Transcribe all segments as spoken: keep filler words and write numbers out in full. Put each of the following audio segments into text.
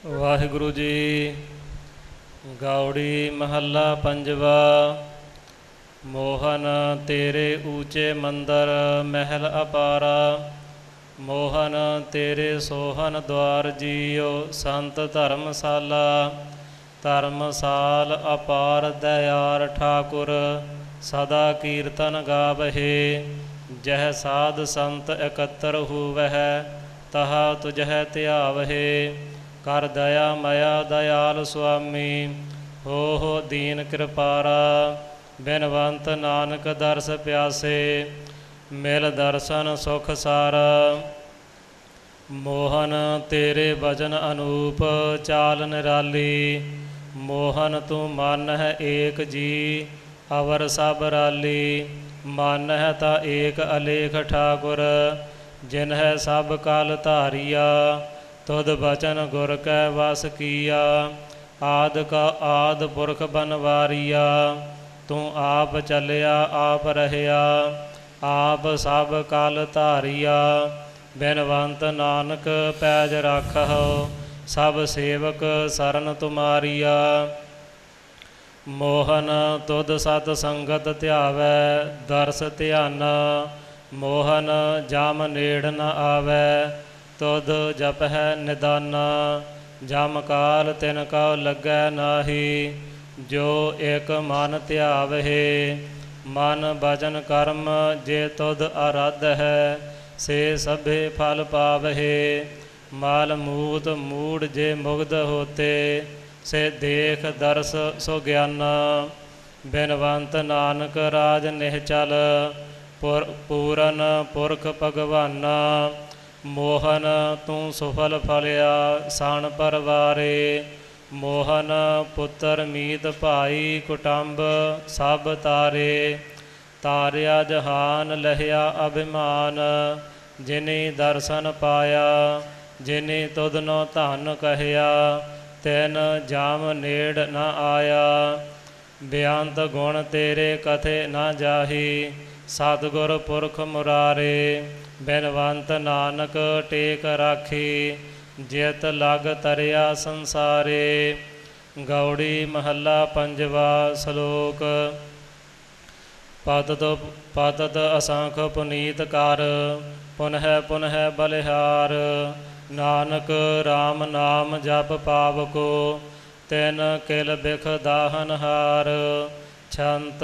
ਵਾਹਿਗੁਰੂ ਜੀ। ਗੌੜੀ ਮਹੱਲਾ ਪੰਜਵਾ। ਮੋਹਨ ਤੇਰੇ ਊਚੇ ਮੰਦਰ ਮਹਿਲ ਅਪਾਰਾ, ਮੋਹਨ ਤੇਰੇ ਸੋਹਨ ਦੁਆਰ ਜੀਓ ਸੰਤ ਧਰਮਸ਼ਾਲਾ। ਧਰਮਸਾਲ ਅਪਾਰ ਦਇਆਰ ਠਾਕੁਰ, ਸਦਾ ਕੀਰਤਨ ਗਾਵਹਿ। ਜਹ ਸਾਧ ਸੰਤ ਇਕੱਤਰ ਹੋਵਹਿ, ਤਹਾ ਤੁਝਹਿ ਧਿਆਵਹਿ। ਕਰ ਦਇਆ ਮਇਆ ਦਇਆਲ ਸੁਆਮੀ, ਹੋ ਹੋ ਦੀਨ ਕਿਰਪਾਰਾ। ਬਿਨਵੰਤ ਨਾਨਕ ਦਰਸ ਪਿਆਸੇ, ਮਿਲ ਦਰਸ਼ਨ ਸੁਖ ਸਾਰਾ। ਮੋਹਨ ਤੇਰੇ ਭਜਨ ਅਨੂਪ ਚਾਲ ਨਿਰਾਲੀ, ਮੋਹਨ ਤੂੰ ਮਨ ਹੈ ਏਕ ਜੀ ਅਵਰ ਸਭ ਰਾਲੀ। ਮਨ ਹੈ ਤਾਂ ਏਕ ਅਲੇਖ ਠਾਕੁਰ, ਜਿਨ ਹੈ ਸਭ ਕਲ ਧਾਰੀਆ। ਤੁਧ ਬਚਨ ਗੁਰ ਕੈ ਵਸ ਕੀਆ, ਆਦਿ ਕਾ ਆਦਿ ਪੁਰਖ ਬਨਵਾਰੀਆ। ਤੂੰ ਆਪ ਚੱਲਿਆ ਆਪ ਰਹਿਆ, ਆਪ ਸਭ ਕਲ ਧਾਰੀਆ। ਬਿਨਵੰਤ ਨਾਨਕ ਪੈਜ ਰਾਖਹੁ, ਸਭ ਸੇਵਕ ਸਰਨ ਤੁਮਾਰੀਆ। ਮੋਹਨ ਤੁਧ ਸਤ ਸੰਗਤ ਧਿਆਵੈ ਦਰਸ ਧਿਆਨਾ, ਮੋਹਨ ਜਮ ਨੇੜ ਨ ਆਵੈ ਤੁਧ ਜਪਹਿ ਨਿਦਾਨਾ। ਜਮ ਕਾਲ ਤਿਨ ਕਉ ਲੱਗੈ ਨਾਹੀ, ਜੋ ਇਕ ਮਨ ਧਿਆਵਹਿ। ਮਨ ਬਚਨ ਕਰਮ ਜੇ ਤੁਧ ਅਰਾਧ ਹੈ, ਸੇ ਸਭੇ ਫਲ ਪਾਵਹਿ। ਮਲ ਮੂਤ ਮੂੜ ਜੇ ਮੁਗਧ ਹੋਤੇ, ਸੇ ਦੇਖ ਦਰਸ ਸੋ ਗਿਆਨਾ। ਬਿਨਵੰਤ ਨਾਨਕ ਰਾਜ ਨਿਹਚਲ, ਪੁਰ ਪੂਰਨ ਪੁਰਖ ਭਗਵਾਨਾ। ਮੋਹਨ ਤੂੰ ਸੁਫਲ ਫਲਿਆ ਸਣ ਪਰਵਾਰੇ, ਮੋਹਨ ਪੁੱਤਰ ਮੀਤ ਭਾਈ ਕੁਟੰਬ ਸਭ ਤਾਰੇ। ਤਾਰਿਆ ਜਹਾਨ ਲਹਿਆ ਅਭਿਮਾਨ, ਜਿਨੀ ਦਰਸ਼ਨ ਪਾਇਆ। ਜਿਨੀ ਤੁਧਨੋ ਧਨ ਕਹਿਆ, ਤਿਨ ਜਾਮ ਨੇੜ ਨ ਆਇਆ। ਬੇਅੰਤ ਗੁਣ ਤੇਰੇ ਕਥੇ ਨ ਜਾਹੀ, ਸਤਿਗੁਰ ਪੁਰਖ ਮੁਰਾਰੇ। ਬਿਨਵੰਤ ਨਾਨਕ ਟੇਕ ਰਾਖੀ, ਜਿਤ ਲਗ ਤਰਿਆ ਸੰਸਾਰੇ। ਗੌੜੀ ਮਹੱਲਾ ਪੰਜਵਾ। ਸ਼ਲੋਕ। ਪਤਿਤ ਪਤਿਤ ਅਸੰਖ ਪੁਨੀਤ ਕਰ, ਪੁਨਹਿ ਪੁਨਹਿ ਬਲਿਹਾਰ। ਨਾਨਕ ਰਾਮ ਨਾਮ ਜਪ ਪਾਵਕੋ, ਤਿਨ ਕਿਲ ਬਿਖ ਦਾਹਨ ਹਾਰ। ਛੰਤ।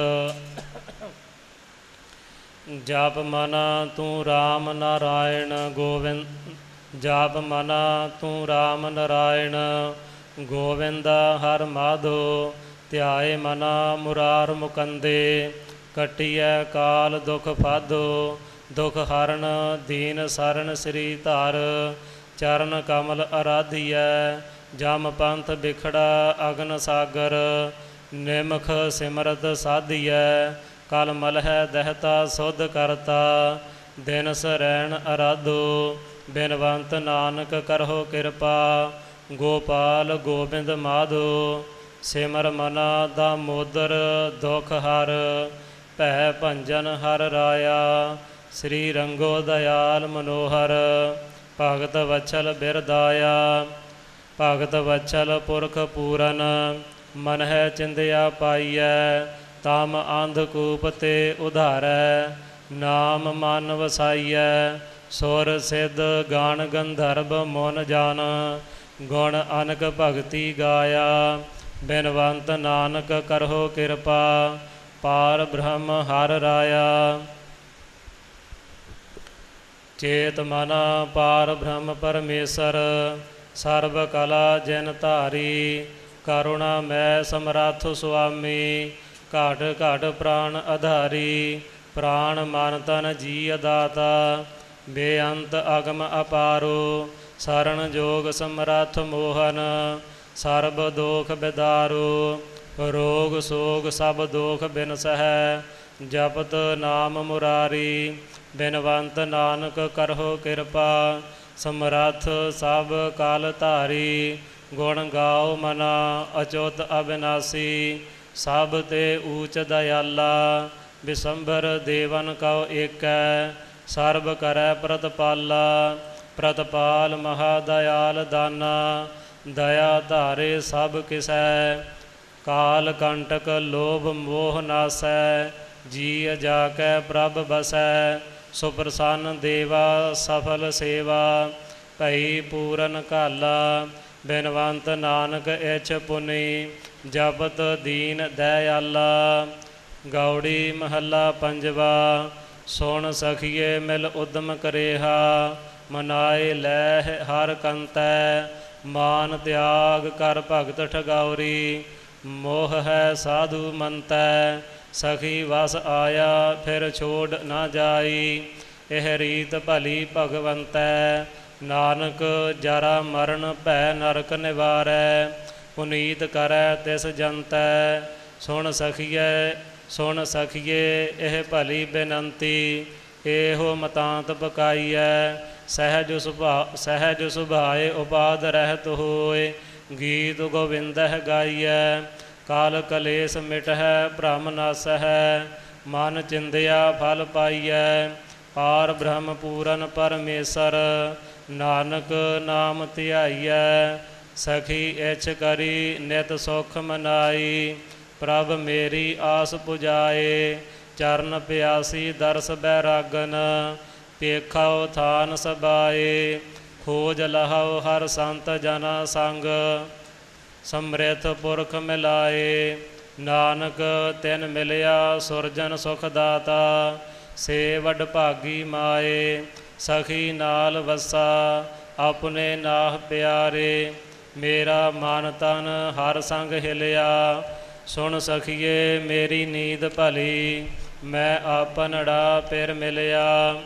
ਜਪ ਮਨਾ ਤੂੰ ਰਾਮ ਨਾਰਾਇਣ ਗੋਵਿੰਦ, ਜਪ ਮਨਾ ਤੂੰ ਰਾਮ ਨਾਰਾਇਣ ਗੋਵਿੰਦਾ ਹਰਿ ਮਾਧੋ। ਧਿਆਏ ਮਨਾ ਮੁਰਾਰ ਮੁਕੰਦੇ, ਕੱਟੀਐ ਕਾਲ ਦੁਖ ਫਾਧੋ। ਦੁਖ ਹਰਨ ਦੀਨ ਸਰਨ ਸ੍ਰੀ ਧਰ, ਚਰਨ ਕਮਲ ਅਰਾਧੀਐ। ਜਮ ਪੰਥ ਬਿਖੜਾ ਅਗਨ ਸਾਗਰ, ਨਿਮਖ ਸਿਮਰਤ ਸਾਧੀਐ। ਕਲ ਮਲਹਿ ਦਹਿਤਾ ਸੁਧ ਕਰਤਾ, ਦਿਨ ਸਰੈਣ ਅਰਾਧੋ। ਬਿਨਵੰਤ ਨਾਨਕ ਕਰਹੁ ਕਿਰਪਾ, ਗੋਪਾਲ ਗੋਬਿੰਦ ਮਾਧੋ। ਸਿਮਰ ਮਨਾ ਦਾਮੋਦਰ ਦੁਖ ਹਰ, ਭੈ ਭੰਜਨ ਹਰਿ ਰਾਇਆ। ਸ੍ਰੀ ਰੰਗੋ ਦਇਆਲ ਮਨੋਹਰ, ਭਗਤ ਵਛਲ ਬਿਰਦਾਇਆ। ਭਗਤ ਵਛਲ ਪੁਰਖ ਪੂਰਨ, ਮਨ ਹੈ ਚਿੰਦਿਆ ਪਾਈਐ। ਤਮ ਅੰਧਕੂਪ ਤੇ ਉਧਾਰੈ, ਨਾਮ ਮਨ ਵਸਾਈਐ। ਸੁਰ ਸਿੱਧ ਗਣ ਗੰਧਰਵ ਮੁਨ ਜਨ, ਗੁਣ ਅਨਕ ਭਗਤੀ ਗਾਇਆ। ਬਿਨਵੰਤ ਨਾਨਕ ਕਰਹੁ ਕਿਰਪਾ, ਪਾਰ ਬ੍ਰਹਮ ਹਰਿ ਰਾਇਆ। ਚੇਤ ਮਨਾ ਪਾਰ ਬ੍ਰਹਮ ਪਰਮੇਸ਼ਰ, ਸਰਬ ਕਲਾ ਜਿਨ ਧਾਰੀ। ਕਰੁਣਾ ਮੈਂ ਸਮਰੱਥ ਸੁਆਮੀ, ਘਟ ਘਟ ਪ੍ਰਾਣ ਆਧਾਰੀ। ਪ੍ਰਾਣ ਮਨ ਤਨ ਜੀ ਦਾਤਾ, ਬੇਅੰਤ ਅਗਮ ਅਪਾਰੋ। ਸਰਣ ਜੋਗ ਸਮਰੱਥ ਮੋਹਨ, ਸਰਬ ਦੋਖ ਬਿਦਾਰੋ। ਰੋਗ ਸੋਗ ਸਭ ਦੋਖ ਬਿਨਸਹਿ, ਜਪਤ ਨਾਮ ਮੁਰਾਰੀ। ਬਿਨਵੰਤ ਨਾਨਕ ਕਰਹੁ ਕਿਰਪਾ, ਸਮਰੱਥ ਸਭ ਕਲ ਧਾਰੀ। ਗੁਣ ਗਾਓ ਮਨਾ ਅਚੁੱਤ ਅਬਿਨਾਸੀ, ਸਭ ਤੇ ਊਚ ਦਇਆਲਾ। ਬਿਸੰਭਰ ਦੇਵਨ ਕਉ ਏਕੈ, ਸਰਬ ਕਰੈ ਪ੍ਰਤਪਾਲਾ। ਪ੍ਰਤਪਾਲ ਮਹਾ ਦਇਆਲ ਦਾਨਾ, ਦਇਆ ਧਾਰੇ ਸਭ ਕਿਸੈ। ਕਾਲ ਕੰਟਕ ਲੋਭ ਮੋਹ ਨਾਸੈ, ਜੀ ਜਾ ਕੈ ਪ੍ਰਭ ਬਸੈ। ਸੁਪ੍ਰਸੰਨ ਦੇਵਾ ਸਫਲ ਸੇਵਾ, ਭਈ ਪੂਰਨ ਘਾਲਾ। ਬਿਨਵੰਤ ਨਾਨਕ ਇਛ ਪੁਨੀ, ਜਪਤ ਦੀਨ ਦਇਆਲਾ। ਗੌੜੀ ਮਹੱਲਾ ਪੰਜਵਾ। ਸੁਣ ਸਖੀਏ ਮਿਲ ਉਦਮ ਕਰੇਹਾ, ਮਨਾਏ ਲੈ ਹਰ ਕੰਤੈ। ਮਾਨ ਤਿਆਗ ਕਰ ਭਗਤ ਠਗਾਉਰੀ, ਮੋਹ ਹੈ ਸਾਧੂ ਮੰਤੈ। ਸਖੀ ਵਸ ਆਇਆ ਫਿਰ ਛੋੜ ਨਾ ਜਾਈ, ਇਹ ਰੀਤ ਭਲੀ ਭਗਵੰਤੈ। ਨਾਨਕ ਜਰਾ ਮਰਨ ਭੈ ਨਰਕ ਨਿਵਾਰੈ, ਪੁਨੀਤ ਕਰੈ ਤਿਸ ਜੰਤੈ। ਸੁਣ ਸਖੀਏ ਸੁਣ ਸਖੀਏ ਇਹ ਭਲੀ ਬੇਨੰਤੀ, ਇਹੋ ਮਤਾਂਤ ਪਕਾਈਐ। ਸਹਿਜ ਸੁਭਾ ਸਹਿਜ ਸੁਭਾਏ ਉਪਾਦ ਰਹਿਤ ਹੋਏ, ਗੀਤ ਗੋਵਿੰਦਹਿ ਗਾਈਐ। ਕਾਲ ਕਲੇਸ਼ ਮਿਟਹਿ ਭ੍ਰਮ ਨਾਸਹਿ, ਮਨ ਚਿੰਦਿਆ ਫਲ ਪਾਈਐ। ਪਾਰ ਬ੍ਰਹਮ ਪੂਰਨ ਪਰਮੇਸ਼ਰ, ਨਾਨਕ ਨਾਮ ਧਿਆਈਐ। ਸਖੀ ਇਛ ਕਰੀ ਨਿਤ ਸੁਖ ਮਨਾਈ, ਪ੍ਰਭ ਮੇਰੀ ਆਸ ਪੁਜਾਏ। ਚਰਨ ਪਿਆਸੀ ਦਰਸ ਬੈਰਾਗਨ, ਪੇਖਾਉ ਥਾਨ ਸਬਾਏ। ਖੋਜ ਲਹਾਉ ਹਰ ਸੰਤ ਜਨਾ ਸੰਗ, ਸਮ੍ਰਿਥ ਪੁਰਖ ਮਿਲਾਏ। ਨਾਨਕ ਤਿਨ ਮਿਲਿਆ ਸੁਰਜਨ ਸੁਖ ਦਾਤਾ, ਸੇ ਵਡ ਭਾਗੀ ਮਾਏ। ਸਖੀ ਨਾਲ ਵਸਾ ਆਪਣੇ ਨਾਹ ਪਿਆਰੇ, ਮੇਰਾ ਮਨ ਤਨ ਹਰ ਸੰਗ ਹਿਲਿਆ। ਸੁਣ ਸਖੀਏ ਮੇਰੀ ਨੀਂਦ ਭਲੀ, ਮੈਂ ਆਪਨੜਾ ਫਿਰ ਮਿਲਿਆ।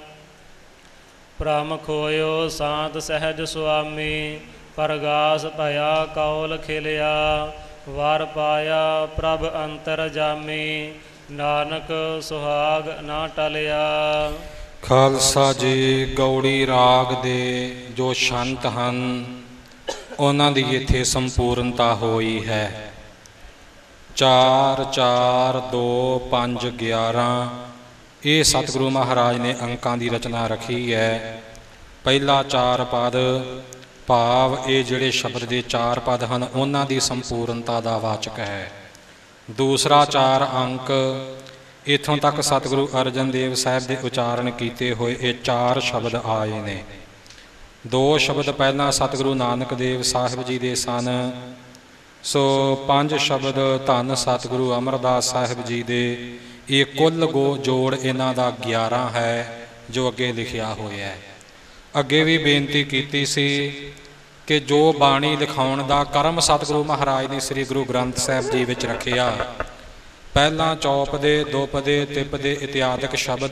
ਭ੍ਰਮ ਖੋਇਓ ਸਾਂਤ ਸਹਿਜ ਸੁਆਮੀ, ਪਰਗਾਸ ਭਇਆ ਕੌਲ ਖਿਲਿਆ। ਵਰ ਪਾਇਆ ਪ੍ਰਭ ਅੰਤਰ ਜਾਮੀ, ਨਾਨਕ ਸੁਹਾਗ ਨਾ ਟਲਿਆ। ਖਾਲਸਾ ਜੀ ਗੌੜੀ ਰਾਗ ਦੇ ਜੋ ਸ਼ੰਤ ਹਨ, ਉਹਨਾਂ ਦੀ ਇੱਥੇ ਸੰਪੂਰਨਤਾ ਹੋਈ ਹੈ। ਚਾਰ ਚਾਰ ਦੋ ਪੰਜ ਗਿਆਰਾਂ ਇਹ ਸਤਿਗੁਰੂ ਮਹਾਰਾਜ ਨੇ ਅੰਕਾਂ ਦੀ ਰਚਨਾ ਰੱਖੀ ਹੈ। ਪਹਿਲਾ ਚਾਰ ਪਦ ਭਾਵ ਇਹ ਜਿਹੜੇ ਸ਼ਬਦ ਦੇ ਚਾਰ ਪਦ ਹਨ ਉਹਨਾਂ ਦੀ ਸੰਪੂਰਨਤਾ ਦਾ ਵਾਚਕ ਹੈ। ਦੂਸਰਾ ਚਾਰ ਅੰਕ ਇੱਥੋਂ ਤੱਕ ਸਤਿਗੁਰੂ ਅਰਜਨ ਦੇਵ ਸਾਹਿਬ ਦੇ ਉਚਾਰਨ ਕੀਤੇ ਹੋਏ ਇਹ ਚਾਰ ਸ਼ਬਦ ਆਏ ਨੇ। ਦੋ ਸ਼ਬਦ ਪਹਿਲਾਂ ਸਤਿਗੁਰੂ ਨਾਨਕ ਦੇਵ ਸਾਹਿਬ ਜੀ ਦੇ ਸਨ, ਸੋ ਪੰਜ ਸ਼ਬਦ ਧੰਨ ਸਤਿਗੁਰੂ ਅਮਰਦਾਸ ਸਾਹਿਬ ਜੀ ਦੇ। ਇਹ ਕੁੱਲ ਗੋ ਜੋੜ ਇਹਨਾਂ ਦਾ ਗਿਆਰਾਂ ਹੈ ਜੋ ਅੱਗੇ ਲਿਖਿਆ ਹੋਇਆ ਹੈ। ਅੱਗੇ ਵੀ ਬੇਨਤੀ ਕੀਤੀ ਸੀ ਕਿ ਜੋ ਬਾਣੀ ਲਿਖਾਉਣ ਦਾ ਕਰਮ ਸਤਿਗੁਰੂ ਮਹਾਰਾਜ ਨੇ ਸ੍ਰੀ ਗੁਰੂ ਗ੍ਰੰਥ ਸਾਹਿਬ ਜੀ ਵਿੱਚ ਰੱਖਿਆ, ਪਹਿਲਾਂ ਚੌਪਦੇ ਦੋਪਦੇ ਤਿਪਦੇ ਇਤਿਆਦਿਕ ਸ਼ਬਦ,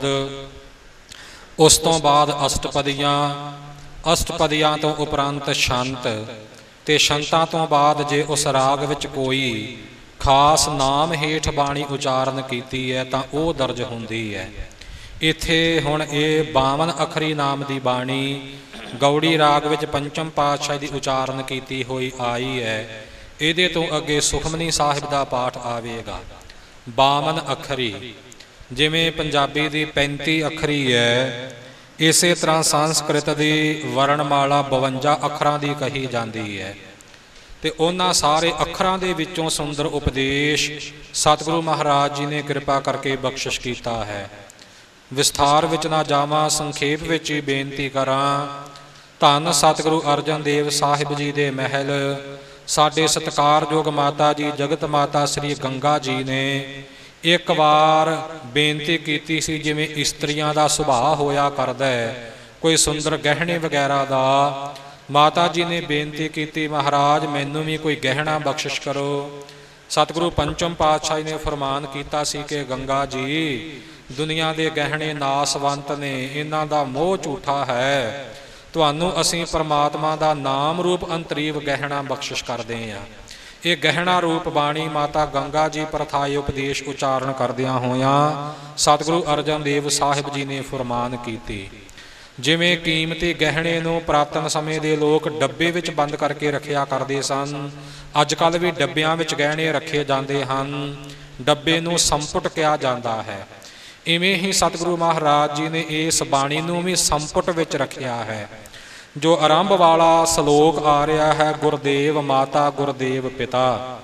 ਉਸ ਤੋਂ ਬਾਅਦ ਅਸ਼ਟਪਦੀਆਂ, ਅਸ਼ਟਪਦੀਆਂ ਤੋਂ ਉਪਰੰਤ ਛੰਤ, ਤੇ ਛੰਤਾਂ ਤੋਂ ਬਾਅਦ ਜੇ ਉਸ ਰਾਗ ਵਿੱਚ ਕੋਈ ਖਾਸ ਨਾਮ ਹੇਠ ਬਾਣੀ ਉਚਾਰਨ ਕੀਤੀ ਹੈ ਤਾਂ ਉਹ ਦਰਜ ਹੁੰਦੀ ਹੈ। ਇੱਥੇ ਹੁਣ ਇਹ ਬਾਵਨ ਅੱਖਰੀ ਨਾਮ ਦੀ ਬਾਣੀ ਗੌੜੀ ਰਾਗ ਵਿੱਚ ਪੰਚਮ ਪਾਤਸ਼ਾਹੀ ਦੀ ਉਚਾਰਨ ਕੀਤੀ ਹੋਈ ਆਈ ਹੈ। ਇਹਦੇ ਤੋਂ ਅੱਗੇ ਸੁਖਮਨੀ ਸਾਹਿਬ ਦਾ ਪਾਠ ਆਵੇਗਾ। ਬਾਵਨ ਅੱਖਰੀ ਜਿਵੇਂ ਪੰਜਾਬੀ ਦੀ ਪੈਂਤੀ ਅੱਖਰੀ ਹੈ, ਇਸੇ ਤਰ੍ਹਾਂ ਸੰਸਕ੍ਰਿਤ ਦੀ ਵਰਣਮਾਲਾ ਬਵੰਜਾ ਅੱਖਰਾਂ ਦੀ ਕਹੀ ਜਾਂਦੀ ਹੈ। ਤੇ ਉਹਨਾਂ ਸਾਰੇ ਅੱਖਰਾਂ ਦੇ ਵਿੱਚੋਂ ਸੁੰਦਰ ਉਪਦੇਸ਼ ਸਤਿਗੁਰੂ ਮਹਾਰਾਜ ਜੀ ਨੇ ਕਿਰਪਾ ਕਰਕੇ ਬਖਸ਼ਿਸ਼ ਕੀਤਾ ਹੈ। ਵਿਸਥਾਰ ਵਿੱਚ ਨਾ ਜਾਵਾਂ, ਸੰਖੇਪ ਵਿੱਚ ਹੀ ਬੇਨਤੀ ਕਰਾਂ। ਧੰਨ ਸਤਿਗੁਰੂ ਅਰਜਨ ਦੇਵ ਸਾਹਿਬ ਜੀ ਦੇ ਮਹਿਲ ਸਾਡੇ ਸਤਿਕਾਰਯੋਗ ਮਾਤਾ ਜੀ ਜਗਤ ਮਾਤਾ ਸ੍ਰੀ ਗੰਗਾ ਜੀ ਨੇ ਇੱਕ ਵਾਰ ਬੇਨਤੀ ਕੀਤੀ ਸੀ, ਜਿਵੇਂ ਇਸਤਰੀਆਂ ਦਾ ਸੁਭਾਅ ਹੋਇਆ ਕਰਦਾ ਹੈ ਕੋਈ ਸੁੰਦਰ ਗਹਿਣੇ ਵਗੈਰਾ ਦਾ। ਮਾਤਾ ਜੀ ਨੇ ਬੇਨਤੀ ਕੀਤੀ, ਮਹਾਰਾਜ ਮੈਨੂੰ ਵੀ ਕੋਈ ਗਹਿਣਾ ਬਖਸ਼ਿਸ਼ ਕਰੋ। ਸਤਿਗੁਰੂ ਪੰਚਮ ਪਾਤਸ਼ਾਹੀ ਨੇ ਫਰਮਾਨ ਕੀਤਾ ਸੀ ਕਿ ਗੰਗਾ ਜੀ ਦੁਨੀਆ ਦੇ ਗਹਿਣੇ ਨਾਸਵੰਤ ਨੇ, ਇਹਨਾਂ ਦਾ ਮੋਹ ਝੂਠਾ ਹੈ। ਤੁਹਾਨੂੰ ਅਸੀਂ ਪਰਮਾਤਮਾ ਦਾ ਨਾਮ ਰੂਪ ਅੰਤਰੀਵ ਗਹਿਣਾ ਬਖਸ਼ਿਸ਼ ਕਰਦੇ ਹਾਂ। ਇਹ ਗਹਿਣਾ ਰੂਪ ਬਾਣੀ ਮਾਤਾ ਗੰਗਾ ਜੀ ਪ੍ਰਥਾਏ ਉਪਦੇਸ਼ ਉਚਾਰਨ ਕਰਦਿਆਂ ਹੋਇਆਂ ਸਤਿਗੁਰੂ ਅਰਜਨ ਦੇਵ ਸਾਹਿਬ ਜੀ ਨੇ ਫਰਮਾਨ ਕੀਤੀ। ਜਿਵੇਂ ਕੀਮਤੀ ਗਹਿਣੇ ਨੂੰ ਪੁਰਾਤਨ ਸਮੇਂ ਦੇ ਲੋਕ ਡੱਬੇ ਵਿੱਚ ਬੰਦ ਕਰਕੇ ਰੱਖਿਆ ਕਰਦੇ ਸਨ, ਅੱਜ ਕੱਲ੍ਹ ਵੀ ਡੱਬਿਆਂ ਵਿੱਚ ਗਹਿਣੇ ਰੱਖੇ ਜਾਂਦੇ ਹਨ। ਡੱਬੇ ਨੂੰ ਸੰਪੁਟ ਕਿਹਾ ਜਾਂਦਾ ਹੈ। ਇਵੇਂ ਹੀ ਸਤਿਗੁਰੂ ਮਹਾਰਾਜ ਜੀ ਨੇ ਇਸ ਬਾਣੀ ਨੂੰ ਵੀ ਸੰਪੁਟ ਵਿੱਚ ਰੱਖਿਆ ਹੈ। ਜੋ ਆਰੰਭ ਵਾਲਾ ਸ਼ਲੋਕ ਆ ਰਿਹਾ ਹੈ, ਗੁਰਦੇਵ ਮਾਤਾ ਗੁਰਦੇਵ ਪਿਤਾ,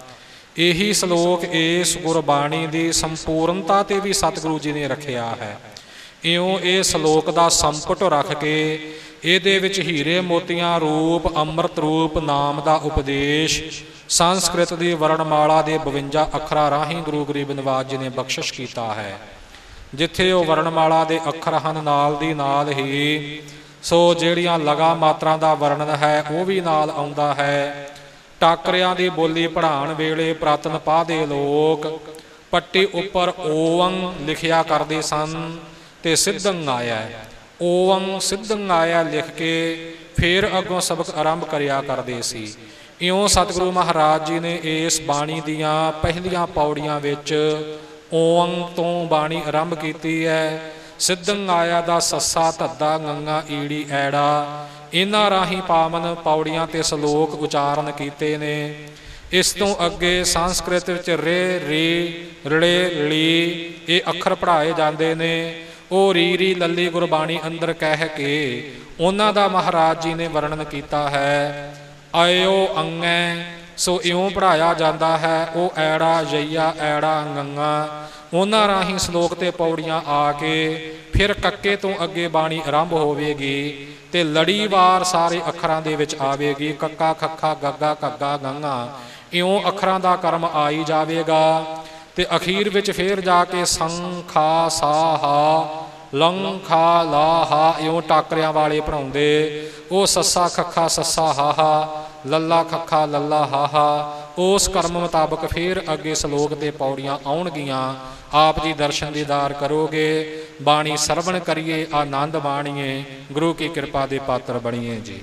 ਇਹੀ ਸ਼ਲੋਕ ਇਸ ਗੁਰਬਾਣੀ ਦੀ ਸੰਪੂਰਨਤਾ 'ਤੇ ਵੀ ਸਤਿਗੁਰੂ ਜੀ ਨੇ ਰੱਖਿਆ ਹੈ। ਇਉਂ ਇਹ ਸ਼ਲੋਕ ਦਾ ਸੰਪਟ ਰੱਖ ਕੇ ਇਹਦੇ ਵਿੱਚ ਹੀਰੇ ਮੋਤੀਆਂ ਰੂਪ ਅੰਮ੍ਰਿਤ ਰੂਪ ਨਾਮ ਦਾ ਉਪਦੇਸ਼ ਸੰਸਕ੍ਰਿਤ ਦੀ ਵਰਣਮਾਲਾ ਦੇ ਬਵੰਜਾ ਅੱਖਰਾਂ ਰਾਹੀਂ ਗੁਰੂ ਗਰੀਬ ਨਿਵਾਜ ਜੀ ਨੇ ਬਖਸ਼ਿਸ਼ ਕੀਤਾ ਹੈ। ਜਿੱਥੇ ਉਹ ਵਰਣਮਾਲਾ ਦੇ ਅੱਖਰ ਹਨ, ਨਾਲ ਦੀ ਨਾਲ ਹੀ ਸੋ ਜਿਹੜੀਆਂ ਲਗਾ ਮਾਤਰਾ ਦਾ ਵਰਣਨ ਹੈ ਉਹ ਵੀ ਨਾਲ ਆਉਂਦਾ ਹੈ। ਟਾਕਰਿਆਂ ਦੀ ਬੋਲੀ ਪੜ੍ਹਾਉਣ ਵੇਲੇ ਪੁਰਾਤਨ ਪਾਧੇ ਲੋਕ ਪੱਟੀ ਉੱਪਰ ਓਵੰ ਲਿਖਿਆ ਕਰਦੇ ਸਨ ਤੇ ਸਿੱਧੰ ਆਇਆ, ਓਵੰ ਸਿੱਧੰ ਆਇਆ ਲਿਖ ਕੇ ਫਿਰ ਅੱਗੋਂ ਸਬਕ ਆਰੰਭ ਕਰਿਆ ਕਰਦੇ ਸੀ। ਇਉਂ ਸਤਿਗੁਰੂ ਮਹਾਰਾਜ ਜੀ ਨੇ ਇਸ ਬਾਣੀ ਦੀਆਂ ਪਹਿਲੀਆਂ ਪੌੜੀਆਂ ਵਿੱਚ ਓਵੰ ਤੋਂ ਬਾਣੀ ਆਰੰਭ ਕੀਤੀ ਹੈ। ਸਿੱਧੰ ਆਇਆ ਦਾ ਸੱਸਾ ਧੱਦਾ ਗੰਗਾ ਈੜੀ ਐੜਾ, ਇਹਨਾਂ ਰਾਹੀਂ ਪਾਵਨ ਪੌੜੀਆਂ ਤੇ ਸ਼ਲੋਕ ਉਚਾਰਨ ਕੀਤੇ ਨੇ। ਇਸ ਤੋਂ ਅੱਗੇ ਸੰਸਕ੍ਰਿਤ ਵਿੱਚ ਰੇ ਰੀ ਰੜੇ ਲੀ ਇਹ ਅੱਖਰ ਪੜ੍ਹਾਏ ਜਾਂਦੇ ਨੇ। ਉਹ ਰੀ ਰੀ ਲੱਲੀ ਗੁਰਬਾਣੀ ਅੰਦਰ ਕਹਿ ਕੇ ਉਹਨਾਂ ਦਾ ਮਹਾਰਾਜ ਜੀ ਨੇ ਵਰਣਨ ਕੀਤਾ ਹੈ। ਆਇਓ ਅੰਗੈ ਸੋ ਇਉਂ ਪੜ੍ਹਾਇਆ ਜਾਂਦਾ ਹੈ। ਉਹ ਐੜਾ ਜਈਆ ਐੜਾ ਗੰਗਾ, ਉਹਨਾਂ ਰਾਹੀਂ ਸ਼ਲੋਕ ਤੇ ਪੌੜੀਆਂ ਆ ਕੇ ਫਿਰ ਕੱਕੇ ਤੋਂ ਅੱਗੇ ਬਾਣੀ ਆਰੰਭ ਹੋਵੇਗੀ ਤੇ ਲੜੀਵਾਰ ਸਾਰੇ ਅੱਖਰਾਂ ਦੇ ਵਿੱਚ ਆਵੇਗੀ। ਕੱਕਾ ਖੱਖਾ ਗੱਗਾ ਘੱਗਾ ਗੰਗਾ, ਇਉਂ ਅੱਖਰਾਂ ਦਾ ਕਰਮ ਆਈ ਜਾਵੇਗਾ ਤੇ ਅਖੀਰ ਵਿੱਚ ਫਿਰ ਜਾ ਕੇ ਸੰਖਾ ਖਾ ਸਾ ਹਾ ਲੰ ਖਾ ਲਾ ਹਾ, ਇਉਂ ਟਾਕਰਿਆਂ ਵਾਲੇ ਪੜ੍ਹਾਉਂਦੇ। ਉਹ ਸੱਸਾ ਖੱਖਾ ਸੱਸਾ ਹਾ ਹਾ, ਲੱਲਾ ਖੱਖਾ ਲੱਲਾ ਹਾ ਹਾ, ਉਸ ਕਰਮ ਮੁਤਾਬਕ ਫਿਰ ਅੱਗੇ ਸ਼ਲੋਕ ਤੇ ਪੌੜੀਆਂ ਆਉਣਗੀਆਂ। ਆਪ ਜੀ ਦਰਸ਼ਨ ਦੀਦਾਰ ਕਰੋਗੇ, ਬਾਣੀ ਸਰਵਣ ਕਰੀਏ, ਆਨੰਦ ਮਾਣੀਏ, ਗੁਰੂ ਕੀ ਕਿਰਪਾ ਦੇ ਪਾਤਰ ਬਣੀਏ ਜੀ।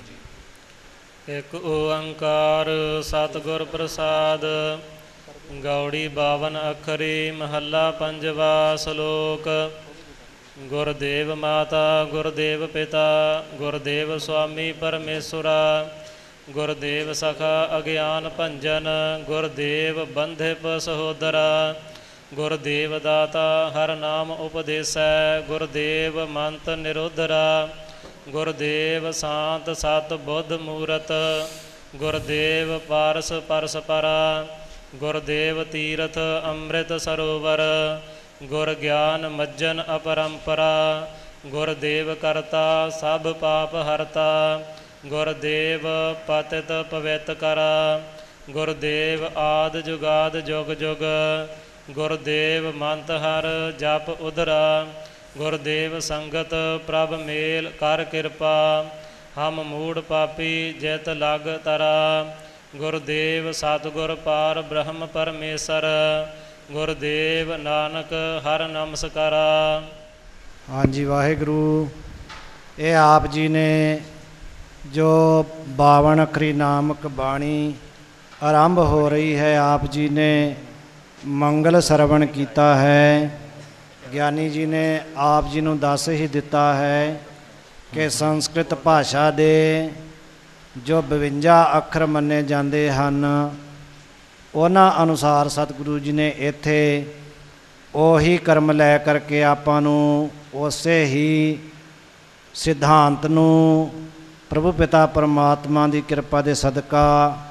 ਇੱਕ ਓੰਕਾਰ ਸਤਿਗੁਰ ਪ੍ਰਸਾਦ। ਗੌੜੀ ਬਾਵਨ ਅੱਖਰੀ ਮਹੱਲਾ ਪੰਜਵਾ। ਸ਼ਲੋਕ ਗੁਰਦੇਵ ਮਾਤਾ ਗੁਰਦੇਵ ਪਿਤਾ, ਗੁਰਦੇਵ ਸੁਆਮੀ ਪਰਮੇਸ਼ਵਰਾ, ਗੁਰਦੇਵ ਸਖਾ ਅਗਿਆਨ ਭੰਜਨ, ਗੁਰਦੇਵ ਬੰਧਿਪ ਸਹੋਦਰਾ, ਗੁਰਦੇਵ ਦਾਤਾ ਹਰ ਨਾਮ ਉਪਦੇਸੈ, ਗੁਰਦੇਵ ਮੰਤ ਨਿਰੋਧਰਾ, ਗੁਰਦੇਵ ਸ਼ਾਂਤ ਸਤ ਬੁੱਧ ਮੂਰਤ, ਗੁਰਦੇਵ ਪਾਰਸ ਪਰਸ ਪਰਾ, ਗੁਰਦੇਵ ਤੀਰਥ ਅੰਮ੍ਰਿਤ ਸਰੋਵਰ, ਗੁਰ ਗਿਆਨ ਮੱਜਨ ਅਪਰੰਪਰਾ, ਗੁਰਦੇਵ ਕਰਤਾ ਸਭ ਪਾਪ ਹਰਤਾ, ਗੁਰਦੇਵ ਪਤਿਤ ਪਵਿੱਤ ਕਰਾ, ਗੁਰਦੇਵ ਆਦ ਜੁਗਾਦ ਜੁਗ ਜੁਗ, ਗੁਰਦੇਵ ਮੰਤ ਹਰ ਜਪ ਉਧਰਾ, ਗੁਰਦੇਵ ਸੰਗਤ ਪ੍ਰਭ ਮੇਲ ਕਰ ਕਿਰਪਾ, ਹਮ ਮੂੜ ਪਾਪੀ ਜਿਤ ਲਗ ਤਰਾ, ਗੁਰਦੇਵ ਸਤਿਗੁਰ ਪਾਰ ਬ੍ਰਹਮ ਪਰਮੇਸ਼ਰ, ਗੁਰਦੇਵ ਨਾਨਕ ਹਰ ਨਮਸਕਾਰਾ। ਹਾਂਜੀ, ਵਾਹਿਗੁਰੂ। ਇਹ ਆਪ ਜੀ ਨੇ ਜੋ ਬਾਵਨ ਅੱਖਰੀ ਨਾਮਕ ਬਾਣੀ ਆਰੰਭ ਹੋ ਰਹੀ ਹੈ, ਆਪ ਜੀ ਨੇ ਮੰਗਲ ਸਰਵਣ ਕੀਤਾ ਹੈ। ਗਿਆਨੀ ਜੀ ਨੇ ਆਪ ਜੀ ਨੂੰ ਦੱਸ ਹੀ ਦਿੱਤਾ ਹੈ ਕਿ ਸੰਸਕ੍ਰਿਤ ਭਾਸ਼ਾ ਦੇ ਜੋ ਬਵੰਜਾ ਅੱਖਰ ਮੰਨੇ ਜਾਂਦੇ ਹਨ, ਉਹਨਾਂ ਅਨੁਸਾਰ ਸਤਿਗੁਰੂ ਜੀ ਨੇ ਇੱਥੇ ਉਹੀ ਕਰਮ ਲੈ ਕਰਕੇ ਆਪਾਂ ਨੂੰ ਉਸੇ ਹੀ ਸਿਧਾਂਤ ਨੂੰ ਪ੍ਰਭੂ ਪਿਤਾ ਪਰਮਾਤਮਾ ਦੀ ਕਿਰਪਾ ਦੇ ਸਦਕਾ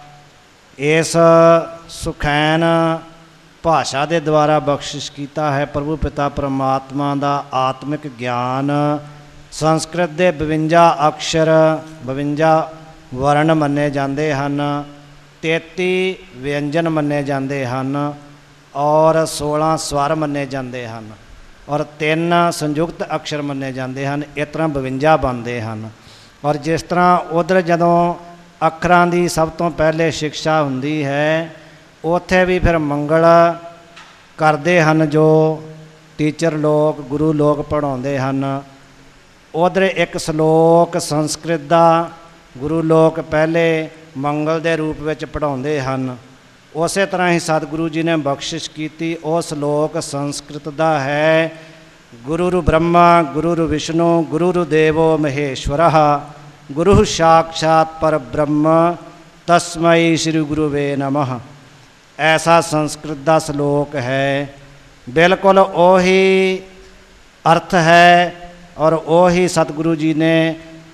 ਇਸ ਸੁਖੈਨ ਭਾਸ਼ਾ ਦੇ ਦੁਆਰਾ ਬਖਸ਼ਿਸ਼ ਕੀਤਾ ਹੈ। ਪ੍ਰਭੂ ਪਿਤਾ ਪਰਮਾਤਮਾ ਦਾ ਆਤਮਿਕ ਗਿਆਨ ਸੰਸਕ੍ਰਿਤ ਦੇ ਬਵੰਜਾ ਅਕਸ਼ਰ ਬਵੰਜਾ ਵਰਣ ਮੰਨੇ ਜਾਂਦੇ ਹਨ, ਤੇਤੀ ਵਿਅੰਜਨ ਮੰਨੇ ਜਾਂਦੇ ਹਨ ਔਰ ਸੋਲ੍ਹਾਂ ਸਵਰ ਮੰਨੇ ਜਾਂਦੇ ਹਨ ਔਰ ਤਿੰਨ ਸੰਯੁਕਤ ਅਕਸ਼ਰ ਮੰਨੇ ਜਾਂਦੇ ਹਨ। ਇਸ ਤਰ੍ਹਾਂ ਬਵੰਜਾ ਬਣਦੇ ਹਨ। ਔਰ ਜਿਸ ਤਰ੍ਹਾਂ ਉੱਧਰ ਜਦੋਂ ਅੱਖਰਾਂ ਦੀ ਸਭ ਤੋਂ ਪਹਿਲੇ ਸਿਕਸ਼ਾ ਹੁੰਦੀ ਹੈ, ਉੱਥੇ ਵੀ ਫਿਰ ਮੰਗਲ ਕਰਦੇ ਹਨ ਜੋ ਟੀਚਰ ਲੋਕ ਗੁਰੂ ਲੋਕ ਪੜ੍ਹਾਉਂਦੇ ਹਨ। ਉੱਧਰ ਇੱਕ ਸ਼ਲੋਕ ਸੰਸਕ੍ਰਿਤ ਦਾ ਗੁਰੂ ਲੋਕ ਪਹਿਲੇ ਮੰਗਲ ਦੇ ਰੂਪ ਵਿੱਚ ਪੜ੍ਹਾਉਂਦੇ ਹਨ। ਉਸੇ ਤਰ੍ਹਾਂ ਹੀ ਸਤਿਗੁਰੂ ਜੀ ਨੇ ਬਖਸ਼ਿਸ਼ ਕੀਤੀ। ਉਹ ਸ਼ਲੋਕ ਸੰਸਕ੍ਰਿਤ ਦਾ ਹੈ, ਗੁਰੂ ਬ੍ਰਹਮਾ ਗੁਰੂ ਵਿਸ਼ਨੂੰ ਗੁਰੂ ਦੇਵੋ ਮਹੇਸ਼ਵਰः ਗੁਰੂ ਸਾਖਾਤ ਪਰਬ੍ਰਹਮ ਤਸਮੈ ਸ਼੍ਰੀ ਗੁਰੂਵੇ ਨਮः। ਐਸਾ ਸੰਸਕ੍ਰਿਤ ਦਾ ਸ਼ਲੋਕ ਹੈ। ਬਿਲਕੁਲ ਉਹੀ ਅਰਥ ਹੈ ਔਰ ਉਹੀ ਸਤਿਗੁਰੂ ਜੀ ਨੇ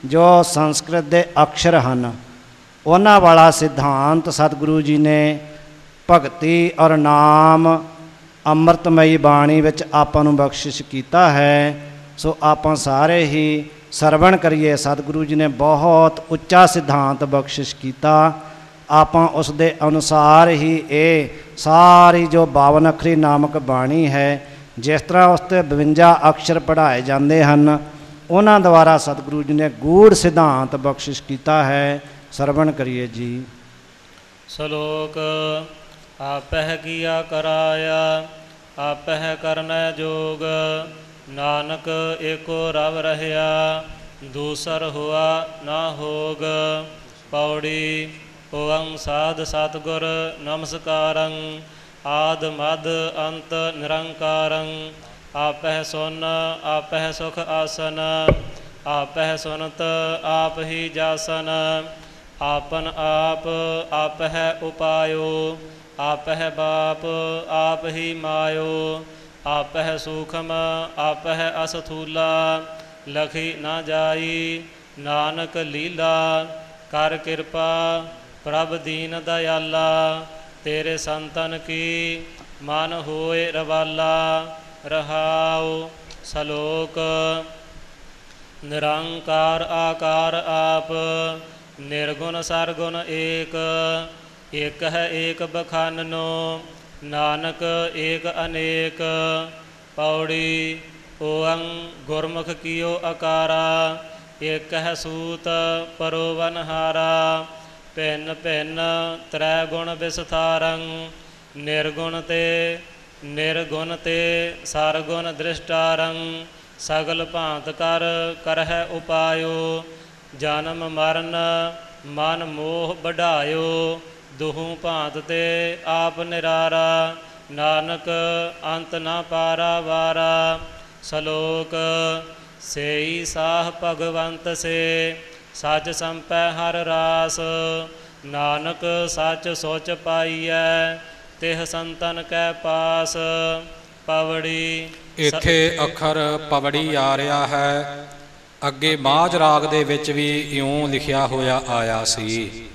ਜੋ ਸੰਸਕ੍ਰਿਤ ਦੇ ਅਕਸ਼ਰ ਹਨ, ਉਹਨਾਂ ਵਾਲਾ ਸਿਧਾਂਤ ਸਤਿਗੁਰੂ ਜੀ ਨੇ ਭਗਤੀ ਔਰ ਨਾਮ ਅੰਮ੍ਰਿਤਮਈ ਬਾਣੀ ਵਿੱਚ ਆਪਾਂ ਨੂੰ ਬਖਸ਼ਿਸ਼ ਕੀਤਾ ਹੈ। ਸੋ ਆਪਾਂ ਸਾਰੇ ਹੀ ਸਰਵਣ ਕਰੀਏ। ਸਤਿਗੁਰੂ ਜੀ ਨੇ ਬਹੁਤ ਉੱਚਾ ਸਿਧਾਂਤ ਬਖਸ਼ਿਸ਼ ਕੀਤਾ। ਆਪਾਂ ਉਸ ਦੇ ਅਨੁਸਾਰ ਹੀ ਇਹ ਸਾਰੀ ਜੋ ਬਾਵਨ ਅੱਖਰੀ ਨਾਮਕ ਬਾਣੀ ਹੈ, ਜਿਸ ਤਰ੍ਹਾਂ ਉਸ 'ਤੇ ਬਵੰਜਾ ਅਕਸ਼ਰ ਪੜ੍ਹਾਏ ਜਾਂਦੇ ਹਨ, ਉਹਨਾਂ ਦੁਆਰਾ ਸਤਿਗੁਰੂ ਜੀ ਨੇ ਗੂੜ ਸਿਧਾਂਤ ਬਖਸ਼ਿਸ਼ ਕੀਤਾ ਹੈ। ਸਰਵਣ ਕਰੀਏ ਜੀ। ਸ਼ਲੋਕ ਆਪਹਿ ਕੀਆ ਕਰਾਇਆ ਆਪਹਿ ਕਰਨੈ ਜੋਗ ਨਾਨਕ ਏਕੋ ਰਵ ਰਹਿਆ ਦੂਸਰ ਹੁਆ ਨਾ ਹੋਗ। ਪੌੜੀ ਓੰ ਸਾਧ ਸਤਿਗੁਰ ਨਮਸਕਾਰੰ ਆਦ ਮਦ ਅੰਤ ਨਿਰੰਕਾਰੰ ਆਪਹਿ ਸੁਨ ਆਪਹਿ ਸੁਖ ਆਸਨ ਆਪਹਿ ਸੁਨਤ ਆਪ ਹੀ ਜਾਸਨ ਆਪਨ ਆਪ ਆਪਹਿ ਉਪਾਇਓ ਆਪਹਿ ਬਾਪ ਆਪ ਹੀ ਮਾਇਓ ਆਪਹਿ ਸੂਖਮ ਆਪਹਿ ਅਸਥੂਲਾ ਲਖੀ ਨਾ ਜਾਈ ਨਾਨਕ ਲੀਲਾ। ਕਰ ਕਿਰਪਾ ਪ੍ਰਭ ਦੀਨ ਦਇਆਲਾ ਤੇਰੇ ਸੰਤਨ ਕੀ ਮਨ ਹੋਏ ਰਵਾਲਾ। ਰਹਾਉ ਸ਼ਲੋਕ ਨਿਰੰਕਾਰ ਆਕਾਰ ਆਪ ਨਿਰਗੁਣ ਸਰਗੁਣ ਏਕ ਇਕ ਹੈ ਏਕ ਬਖਾਨਨੋ ਨਾਨਕ ਏਕ ਅਨੇਕ। ਪੌੜੀ ਓੰ ਗੁਰਮੁਖ ਕੀਓ ਅਕਾਰਾ ਇਕ ਹੈ ਸੂਤ ਪਰੋਵਨਹਾਰਾ ਭਿੰਨ ਭਿੰਨ ਤ੍ਰੈ ਗੁਣ ਵਿਸਥਾਰੰ ਨਿਰਗੁਣ ਤੇ ਨਿਰਗੁਣ ਤੇ ਸਰਗੁਣ ਦ੍ਰਿਸ਼ਟਾਰੰ ਸਗਲ ਭਾਂਤ ਕਰ ਕਰਹਿ ਉਪਾਇਓ ਜਨਮ ਮਰਨ ਮਨ ਮੋਹ ਵਢਾਇਓ ਦੁਹੂ ਭਾਂਤ ਤੇ ਆਪ ਨਿਰਾਰਾ ਨਾਨਕ ਅੰਤ ਨਾ ਪਾਰਾ ਵਾਰਾ। ਸ਼ਲੋਕ ਸੇਈ ਸਾਹ ਭਗਵੰਤ ਸੇ ਸੱਚ ਸੰਪੈ ਹਰ ਰਾਸ ਨਾਨਕ ਸੱਚ ਸੋਚ ਪਾਈਐ ਤਿਹ ਸੰਤਨ ਕੈ ਪਾਸ। ਪਵੜੀ ਇੱਥੇ ਅੱਖਰ ਪਵੜੀ ਆ ਰਿਹਾ ਹੈ। ਅੱਗੇ ਮਾਝ ਰਾਗ ਦੇ ਵਿੱਚ ਵੀ ਇਉਂ ਲਿਖਿਆ ਹੋਇਆ ਆਇਆ ਸੀ।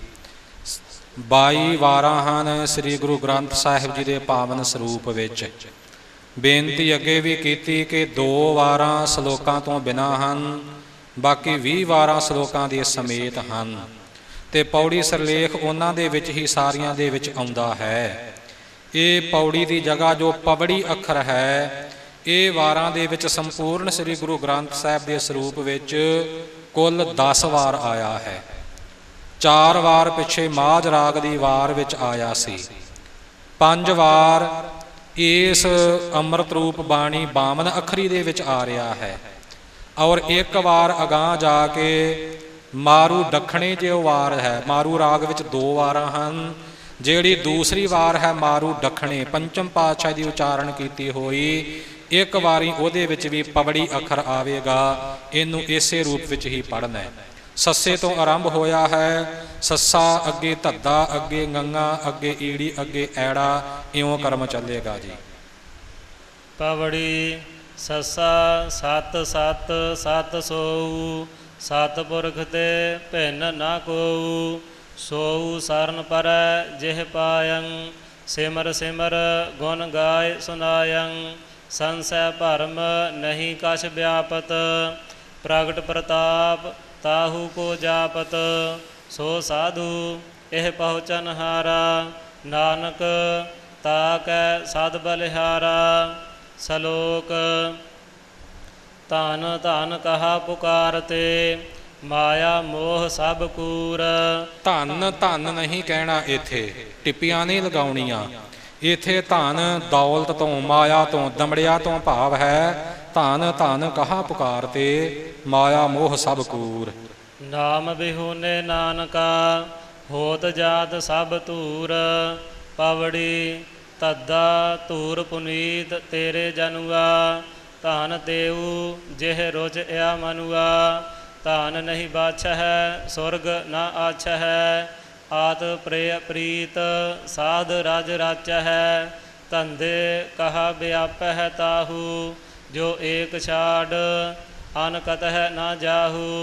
ਬਾਈ ਵਾਰਾਂ ਹਨ ਸ੍ਰੀ ਗੁਰੂ ਗ੍ਰੰਥ ਸਾਹਿਬ ਜੀ ਦੇ ਪਾਵਨ ਸਰੂਪ ਵਿੱਚ। ਬੇਨਤੀ ਅੱਗੇ ਵੀ ਕੀਤੀ ਕਿ ਦੋ ਵਾਰਾਂ ਸਲੋਕਾਂ ਤੋਂ ਬਿਨਾਂ ਹਨ, ਬਾਕੀ ਵੀਹ ਵਾਰਾਂ ਸਲੋਕਾਂ ਦੇ ਸਮੇਤ ਹਨ, ਅਤੇ ਪੌੜੀ ਸਿਰਲੇਖ ਉਹਨਾਂ ਦੇ ਵਿੱਚ ਹੀ ਸਾਰੀਆਂ ਦੇ ਵਿੱਚ ਆਉਂਦਾ ਹੈ। ਇਹ ਪੌੜੀ ਦੀ ਜਗ੍ਹਾ ਜੋ ਪਵੜੀ ਅੱਖਰ ਹੈ, ਇਹ ਵਾਰਾਂ ਦੇ ਵਿੱਚ ਸੰਪੂਰਨ ਸ੍ਰੀ ਗੁਰੂ ਗ੍ਰੰਥ ਸਾਹਿਬ ਦੇ ਸਰੂਪ ਵਿੱਚ ਕੁੱਲ ਦਸ ਵਾਰ ਆਇਆ ਹੈ। ਚਾਰ ਵਾਰ ਪਿੱਛੇ ਮਾਝ ਰਾਗ ਦੀ ਵਾਰ ਵਿੱਚ ਆਇਆ ਸੀ। ਪੰਜ ਵਾਰ ਇਸ ਅੰਮ੍ਰਿਤ ਰੂਪ ਬਾਣੀ ਬਾਮਨ ਅੱਖਰੀ ਦੇ ਵਿੱਚ ਆ ਰਿਹਾ ਹੈ, ਔਰ ਇੱਕ ਵਾਰ ਅਗਾਂਹ ਜਾ ਕੇ ਮਾਰੂ ਦੱਖਣੇ ਜੋ ਵਾਰ ਹੈ, ਮਾਰੂ ਰਾਗ ਵਿੱਚ ਦੋ ਵਾਰਾਂ ਹਨ। ਜਿਹੜੀ ਦੂਸਰੀ ਵਾਰ ਹੈ ਮਾਰੂ ਦੱਖਣੇ, ਪੰਚਮ ਪਾਤਸ਼ਾਹ ਦੀ ਉਚਾਰਨ ਕੀਤੀ ਹੋਈ, ਇੱਕ ਵਾਰੀ ਉਹਦੇ ਵਿੱਚ ਵੀ ਪਵੜੀ ਅੱਖਰ ਆਵੇਗਾ। ਇਹਨੂੰ ਇਸੇ ਰੂਪ ਵਿੱਚ ਹੀ ਪੜ੍ਹਨਾ ਹੈ। ਸੱਸੇ ਤੋਂ ਆਰੰਭ ਹੋਇਆ ਹੈ। ਸੱਸਾ ਅੱਗੇ ਧੱਦਾ, ਅੱਗੇ ਗੰਗਾ, ਅੱਗੇ ਈੜੀ, ਅੱਗੇ ਐੜਾ, ਇਉਂ ਕਰਮ ਚੱਲੇਗਾ ਜੀ। ਪਵੜੀ ਸੱਸਾ ਸਤ ਸਤ ਸਤ ਸੋਊ ਸਤ ਪੁਰਖ ਤੇ ਭਿੰਨ ਨਾ ਕੋਊ ਸੋਊ ਸਰਨ ਪਰੈ ਜਿਹ ਪਾਇੰ ਸਿਮਰ ਸਿਮਰ ਗੁਣ ਗਾਏ ਸੁਨਾਇੰ ਸੰਸੈ ਭਰਮ ਨਹੀਂ ਕਛ ਵਿਆਪਤ ਪ੍ਰਗਟ ਪ੍ਰਤਾਪ ਤਾਹੂ ਕੋ ਜਾਪਤ ਸੋ ਸਾਧੂ ਇਹ ਪਹੁੰਚਨ ਹਾਰਾ ਨਾਨਕ ਤਾਕੈ ਸਦ ਬਲਿਹਾਰਾ। ਸ਼ਲੋਕ ਧਨ ਧਨ ਕਹਾ ਪੁਕਾਰਤੇ ਮਾਇਆ ਮੋਹ ਸਭ ਕੂਰ। ਧਨ ਧਨ ਨਹੀਂ ਕਹਿਣਾ, ਇੱਥੇ ਟਿੱਪੀਆਂ ਨਹੀਂ ਲਗਾਉਣੀਆਂ। ਇੱਥੇ ਧਨ ਦੌਲਤ ਤੋਂ, ਮਾਇਆ ਤੋਂ, ਦਮੜਿਆ ਤੋਂ ਭਾਵ ਹੈ ਧਨ ਧਨ ਕਹਾ ਪੁਕਾਰਤੇ ਮਾਇਆ ਮੋਹ ਸਭ ਕੂਰ। ਨਾਮ ਬਿਹੂਨੇ ਨਾਨਕਾ ਹੋਤ ਜਾਤ ਸਭ ਧੂਰ। ਪਵੜੀ ਤੱਦਾ ਧੂਰ ਪੁਨੀਤ ਤੇਰੇ ਜਨੁਆ ਧਨ ਦੇਊ ਜਿਹ ਰੁਚਿਆ ਮਨੁਆ। ਧਨ ਨਹੀਂ ਬਾਛ ਹੈ ਸੁਰਗ ਨਾ ਆਛ ਹੈ ਆਤ ਪ੍ਰਿਯ ਪ੍ਰੀਤ ਸਾਧ ਰਜ ਰਚ ਹੈ। ਧੰਦੇ ਕਹਾ ਵਿਆਪ ਹੈ ਤਾਹੂ ਜੋ ਏਕ ਛਾੜ ਅਨ ਕਤਹਿ ਨਾ ਜਾਹੂ।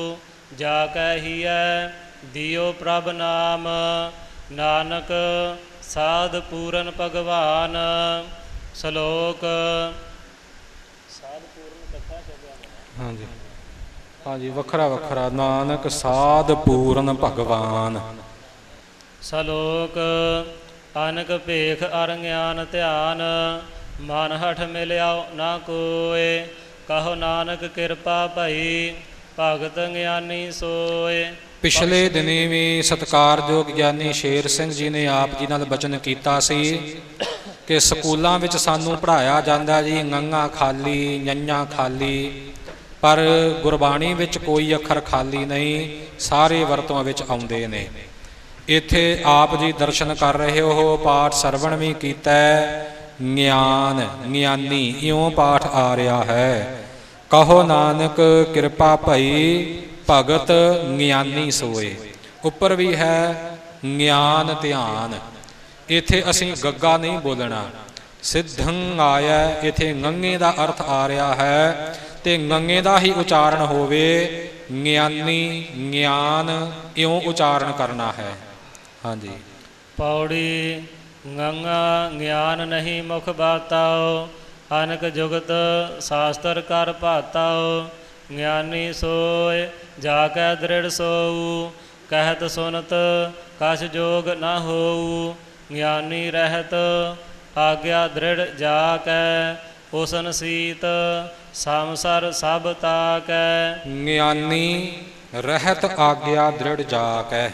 ਜਾ ਕੈ ਹੀਐ ਦਿਓ ਪ੍ਰਭ ਨਾਮ। ਨਾਨਕ ਸਾਧ ਪੂਰਨ ਭਗਵਾਨ। ਸ਼ਲੋਕ। ਸਾਧ ਪੂਰਨ ਕਥਾ ਸ਼ਬਦ। ਹਾਂਜੀ ਹਾਂਜੀ ਵੱਖਰਾ ਵੱਖਰਾ। ਨਾਨਕ ਸਾਧ ਪੂਰਨ ਭਗਵਾਨ। ਸ਼ਲੋਕ। ਅਨਕ ਭੇਖ ਅਰ ਗਿਆਨ ਧਿਆਨ। ਮਨ ਹਠ ਮਿਲਿਆ ਨਾ ਕੋਇ। ਕਹੋ ਨਾਨਕ ਕਿਰਪਾ ਭਈ ਭਗਤ ਗਿਆਨੀ ਸੋਏ। ਪਿਛਲੇ ਦਿਨੀ ਵੀ ਸਤਿਕਾਰਯੋਗ ਗਿਆਨੀ ਸ਼ੇਰ ਸਿੰਘ ਜੀ ਨੇ ਆਪ ਜੀ ਨਾਲ ਬਚਨ ਕੀਤਾ ਸੀ ਕਿ ਸਕੂਲਾਂ ਵਿੱਚ ਸਾਨੂੰ ਪੜ੍ਹਾਇਆ ਜਾਂਦਾ ਜੀ ngੰਗਾ ਖਾਲੀ ñੰñਾ ਖਾਲੀ, ਪਰ ਗੁਰਬਾਣੀ ਵਿੱਚ ਕੋਈ ਅੱਖਰ ਖਾਲੀ ਨਹੀਂ, ਸਾਰੇ ਵਰਤੋਂ ਵਿੱਚ ਆਉਂਦੇ ਨੇ। ਇੱਥੇ ਆਪ ਜੀ ਦਰਸ਼ਨ ਕਰ ਰਹੇ ਹੋ, ਪਾਠ ਸਰਵਣ ਵੀ ਕੀਤਾ, ਗਿਆਨ ਗਿਆਨੀ ਇਉਂ ਪਾਠ ਆ ਰਿਹਾ ਹੈ। ਕਹੋ ਨਾਨਕ ਕਿਰਪਾ ਭਈ ਭਗਤ ਗਿਆਨੀ ਸੋਏ। ਉੱਪਰ ਵੀ ਹੈ ਗਿਆਨ ਧਿਆਨ। ਇੱਥੇ ਅਸੀਂ ਗੱਗਾ ਨਹੀਂ ਬੋਲਣਾ, ਸਿੱਧੰ ਆਇਆ, ਇੱਥੇ ngੰਗੇ ਦਾ ਅਰਥ ਆ ਰਿਹਾ ਹੈ ਤੇ ngੰਗੇ ਦਾ ਹੀ ਉਚਾਰਨ ਹੋਵੇ। ਗਿਆਨੀ ਗਿਆਨ ਇਉਂ ਉਚਾਰਨ ਕਰਨਾ ਹੈ। ਹਾਂਜੀ। ਪੌੜੀ। ਗੰਗਾ ਗਿਆਨ ਨਹੀਂ ਮੁਖ ਬਾਤਾਓ। ਅਨਕ ਜੁਗਤ ਸ਼ਾਸਤਰ ਕਰ ਭਾਤਾਓ। ਗਿਆਨੀ ਸੋਏ ਜਾ ਕੈ ਦ੍ਰਿੜ ਸੋਊ। ਕਹਿਤ ਸੁਨਤ ਕਛ ਜੋਗ ਨਾ ਹੋਊ। ਗਿਆਨੀ ਰਹਿਤ ਆਗਿਆ ਦ੍ਰਿੜ ਜਾ ਕੈ। ਉਸਨ ਸੀਤ ਸੰਸਰ ਸਭ ਤਾਕੈ। ਗਿਆਨੀ ਰਹਿਤ ਆਗਿਆ ਦ੍ਰਿੜ ਜਾ ਕੈ।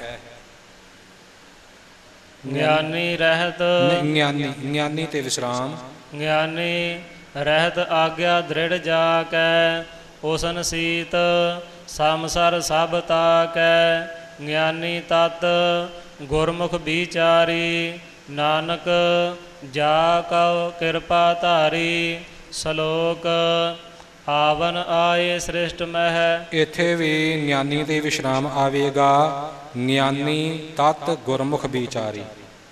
ਗਿਆਨੀ ਰਹਿਤ ਗਿਆਨੀ ਗਿਆਨੀ ਤੇ ਵਿਸਰਾਮ। ਗਿਆਨੀ ਰਹਿਤ ਆਗਿਆ ਦ੍ਰਿੜ ਜਾ ਕੈ। ਉਸਨ ਸੀਤ ਸੰਸਰ ਸਭ ਤਾਕੈ। ਗਿਆਨੀ ਤਤ ਗੁਰਮੁਖ ਵਿਚਾਰੀ। ਨਾਨਕ ਜਾ ਕਉ ਕਿਰਪਾ ਧਾਰੀ। ਸ਼ਲੋਕ। ਆਵਨ ਆਏ ਸ੍ਰਿਸ਼ਟ ਮਹਿ। ਇੱਥੇ ਵੀ ਗਿਆਨੀ ਤੇ ਵਿਸ਼ਰਾਮ ਆਵੇਗਾ। ਗਿਆਨੀ ਤਤ ਗੁਰਮੁਖ ਵਿਚਾਰੀ।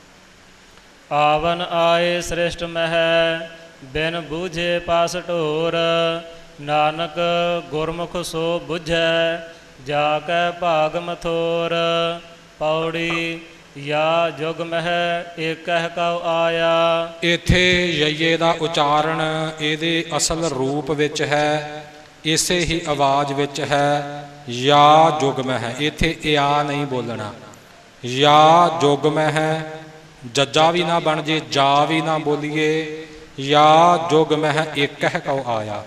ਆਵਨ ਆਏ ਸ੍ਰਿਸ਼ਟ ਮਹਿ ਬਿਨ ਬੂਝੇ ਪਾਸ ਢੋਰ। ਨਾਨਕ ਗੁਰਮੁਖ ਸੋ ਬੁਝੈ ਜਾ ਕੈ ਭਾਗ ਮਥੋਰ। ਪੌੜੀ। ਯਾ ਜੁਗ ਮਹਿ ਏਕਹਿ ਕਉ ਆਇਆ। ਇੱਥੇ ਯਈਏ ਦਾ ਉਚਾਰਨ ਇਹਦੇ ਅਸਲ ਰੂਪ ਵਿੱਚ ਹੈ, ਇਸੇ ਹੀ ਆਵਾਜ਼ ਵਿੱਚ ਹੈ। ਯਾ ਜੁਗ ਮਹਿ, ਇੱਥੇ ਇਆ ਨਹੀਂ ਬੋਲਣਾ। ਯਾ ਜੁਗ ਮਹਿ, ਜੱਜਾ ਵੀ ਨਾ ਬਣ ਜੇ, ਜਾ ਵੀ ਨਾ ਬੋਲੀਏ। ਯਾ ਜੁਗ ਮਹਿ ਏਕਹਿ ਕਉ ਆਇਆ।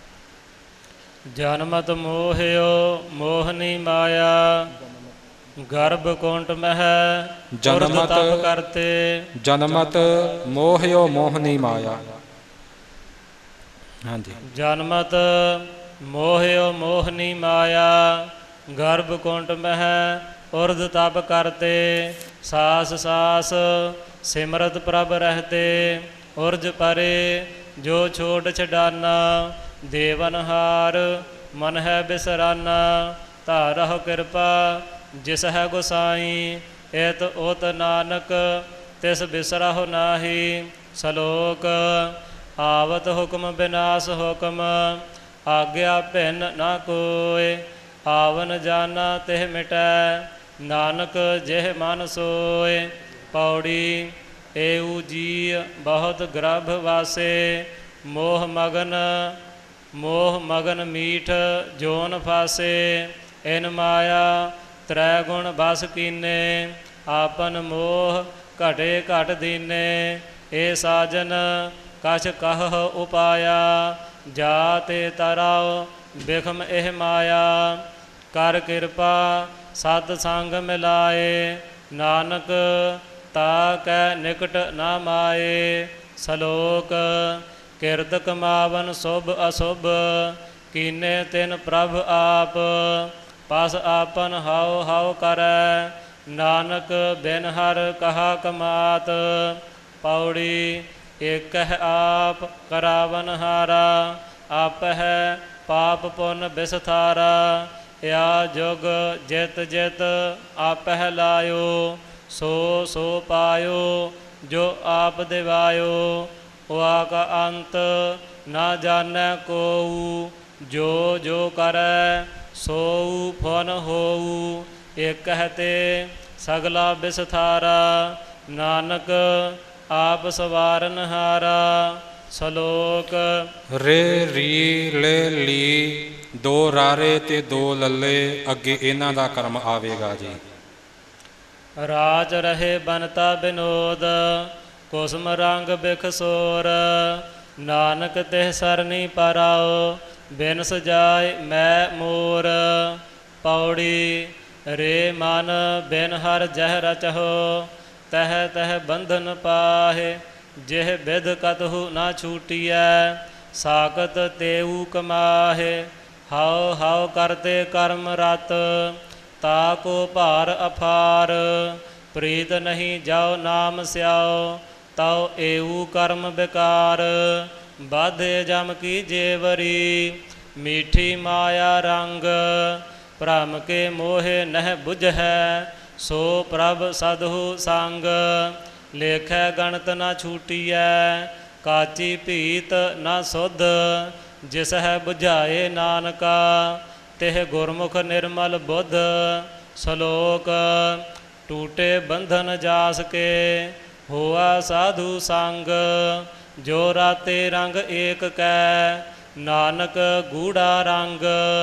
ਜਨਮਤ ਮੋਹਿਓ ਮੋਹਨੀ ਮਾਇਆ। ਗਰਭ ਕੁੰਟ ਮਹਿ ਜਨਮਤ ਤਪ ਕਰਤੇ। ਜਨਮਤ ਮੋਹਿਓ ਮੋਹਨੀ ਮਾਇਆ। ਹਾਂਜੀ। ਜਨਮਤ ਮੋਹਿਓ ਮੋਹਨੀ ਮਾਇਆ। ਗਰਭ ਕੁੰਟ ਮਹਿ ਉਰਧ ਤਪ ਕਰਤੇ। ਸਾਸ ਸਾਸ ਸਿਮਰਤ ਪ੍ਰਭ ਰਹਤੇ। ਉਰਜ ਪਰੇ ਜੋ ਛੋਟ ਛਡਾਨਾ। ਦੇਵਨਹਾਰ ਮਨ ਹੈ ਬਿਸਰਾਨਾ। ਧਾਰਹੁ ਕਿਰਪਾ ਜਿਸ ਹੈ ਗੁਸਾਈ। ਏਤ ਓਤ ਨਾਨਕ ਤਿਸ ਬਿਸਰਹੁ ਨਾਹੀ। ਸ਼ਲੋਕ। ਆਵਤ ਹੁਕਮ ਬਿਨਾਸ ਹੁਕਮ। ਆਗਿਆ ਭਿੰਨ ਨਾ ਕੋਇ। ਆਵਨ ਜਾਨਾ ਤਿਹ ਮਿਟੈ। ਨਾਨਕ ਜਿਹ ਮਨ ਸੋਏ। ਪੌੜੀ। ਏਉ ਜੀ ਬਹੁਤ ਗ੍ਰਭ ਵਾਸੇ। ਮੋਹ ਮਗਨ ਮੋਹ ਮਗਨ ਮੀਠ ਜੋਨ ਫਾਸੇ। ਇਨ ਮਾਇਆ ਤ੍ਰੈ ਗੁਣ ਬਸ ਕੀਨੇ। ਆਪਨ ਮੋਹ ਘਟੇ ਘਟ ਦੀਨੇ। ਏ ਸਾਜਨ ਕਛ ਕਹ ਉਪਾਇਆ। ਜਾ ਤੇ ਤਰਾਉ ਬਿਖਮ ਇਹ ਮਾਇਆ। ਕਰ ਕਿਰਪਾ ਸਤ ਸੰਗ ਮਿਲਾਏ। ਨਾਨਕ ਤਾ ਕੈ ਨਿਕਟ ਨਾ ਮਾਏ। ਸ਼ਲੋਕ। ਕਿਰਤ ਕਮਾਵਨ ਸੁਭ ਅਸੁਭ ਕੀਨੇ ਤਿਨ ਪ੍ਰਭ ਆਪ। ਪਸ ਆਪਨ ਹਉ ਹਉ ਕਰੈ। ਨਾਨਕ ਬਿਨ ਹਰ ਕਹਾ ਕਮਾਤ। ਪੌੜੀ। ਏਕਹਿ ਆਪ ਕਰਾਵਨ ਹਾਰਾ। ਆਪਹਿ ਪਾਪ ਪੁੰਨ ਬਿਸਥਾਰਾ। ਯਾ ਜੁਗ ਜਿਤ ਜਿਤ ਆਪਹਿ ਲਾਇਓ। ਸੋ ਸੋ ਪਾਇਓ ਜੋ ਆਪ ਦਿਵਾਇਓ। ਵਾ ਕਾ ਅੰਤ ਨਾ ਜਾਣੈ ਕੋਊ। ਜੋ ਜੋ ਕਰੈ ਸੋਊ ਫੁਨ ਹੋਊ ਇਕ ਹੈ ਤੇ ਸਗਲਾ ਬਿਸਥਾਰਾ ਨਾਨਕ ਆਪ ਸਵਾਰਨ ਹਾਰਾ। ਸ਼ਲੋਕ ਰੇ ਰੀ ਲੈ ਲੀ ਦੋ ਰਾਰੇ ਤੇ ਦੋ ਲੱਲੇ ਅੱਗੇ ਇਹਨਾਂ ਦਾ ਕਰਮ ਆਵੇਗਾ ਜੀ। ਰਾਜ ਰਹੇ ਬਨਤਾ ਬਿਨੋਦ ਕੁਸਮ ਰੰਗ ਬਿਖਸੋਰ ਨਾਨਕ ਤਿਹ ਸਰਨੀ ਪਰਾਓ ਬਿਨ ਸਜਾਏ ਮੈਂ ਮੋਰ। ਪੌੜੀ ਰੇ ਮਨ ਬਿਨ ਹਰ ਜਹ ਰਚਹੁ ਤਹ ਤਹ ਬੰਧਨ ਪਾਹੇ ਜਿਹ ਬਿਧ ਕਤਹੁ ਨਾ ਛੂਟੀਐ ਸਾਕਤ ਤੇਊ ਕਮਾਹੇ। ਹਉ ਹਉ ਕਰਤੇ ਕਰਮ ਰਤ ਤਾ ਕੋ ਭਾਰ ਅਫਾਰ ਪ੍ਰੀਤ ਨਹੀਂ ਜਾਓ ਨਾਮ ਸਿਆਓ ਤਉ ਏਊ ਕਰਮ ਬਿਕਾਰ। ਬਾਧੇ ਜਮ ਕੀ ਜੇਵਰੀ ਮੀਠੀ ਮਾਇਆ ਰੰਗ ਭ੍ਰਮ ਕੇ ਮੋਹਿ ਨਹਿ ਬੁਝੈ ਸੋ ਪ੍ਰਭ ਸਦਹੁ ਸੰਗ। ਲੇਖੈ ਗਣਤ ਨਾ ਛੂਟੀਐ ਕਾਚੀ ਭੀਤ ਨਾ ਸੁਧ ਜਿਸ ਹੈ ਬੁਝਾਏ ਨਾਨਕਾ ਤਿਹ ਗੁਰਮੁਖ ਨਿਰਮਲ ਬੁੱਧ। ਸ਼ਲੋਕ ਟੂਟੇ ਬੰਧਨ ਜਾਸ ਕੇ ਹੋਆ ਸਾਧੂ ਸੰਗ ਜੋ ਰਾਤੇ ਰੰਗ ਏਕ ਕੈ ਨਾਨਕ ਗੂੜਾ ਰੰਗ।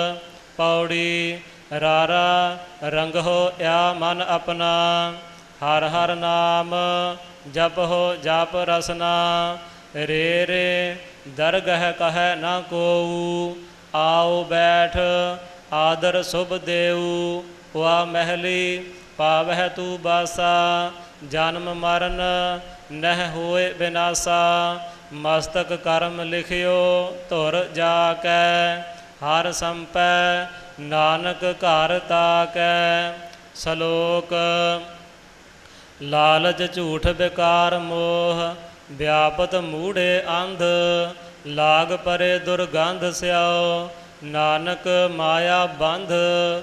ਪੌੜੀ ਰਾਰਾ ਰੰਗਹੁ ਯਾ ਮਨ ਆਪਣਾ ਹਰ ਹਰ ਨਾਮ ਜਪਹੁ ਜਪ ਰਸਨਾ। ਰੇ ਰੇ ਦਰਗਹ ਕਹੈ ਨਾ ਕੋਊ ਆਓ ਬੈਠ ਆਦਰ ਸੁਭ ਦੇਊ। ਹੁਆ ਮਹਿਲੀ ਪਾਵਹਿ ਤੂ ਬਾਸਾ ਜਨਮ ਮਰਨ ਨਹਿ ਹੋਏ ਬਿਨਾਸਾ। ਮਸਤਕ ਕਰਮ ਲਿਖਿਓ ਧੁਰ ਜਾ ਕੈ ਹਰ ਸੰਪੈ ਨਾਨਕ ਘਰ ਤਾਕੈ। ਸ਼ਲੋਕ ਲਾਲਚ ਝੂਠ ਬਿਕਾਰ ਮੋਹ ਵਿਆਪਤ ਮੂੜੇ ਅੰਧ ਲਾਗ ਪਰੇ ਦੁਰਗੰਧ ਸਿਆਓ ਨਾਨਕ ਮਾਇਆ ਬੰਧ।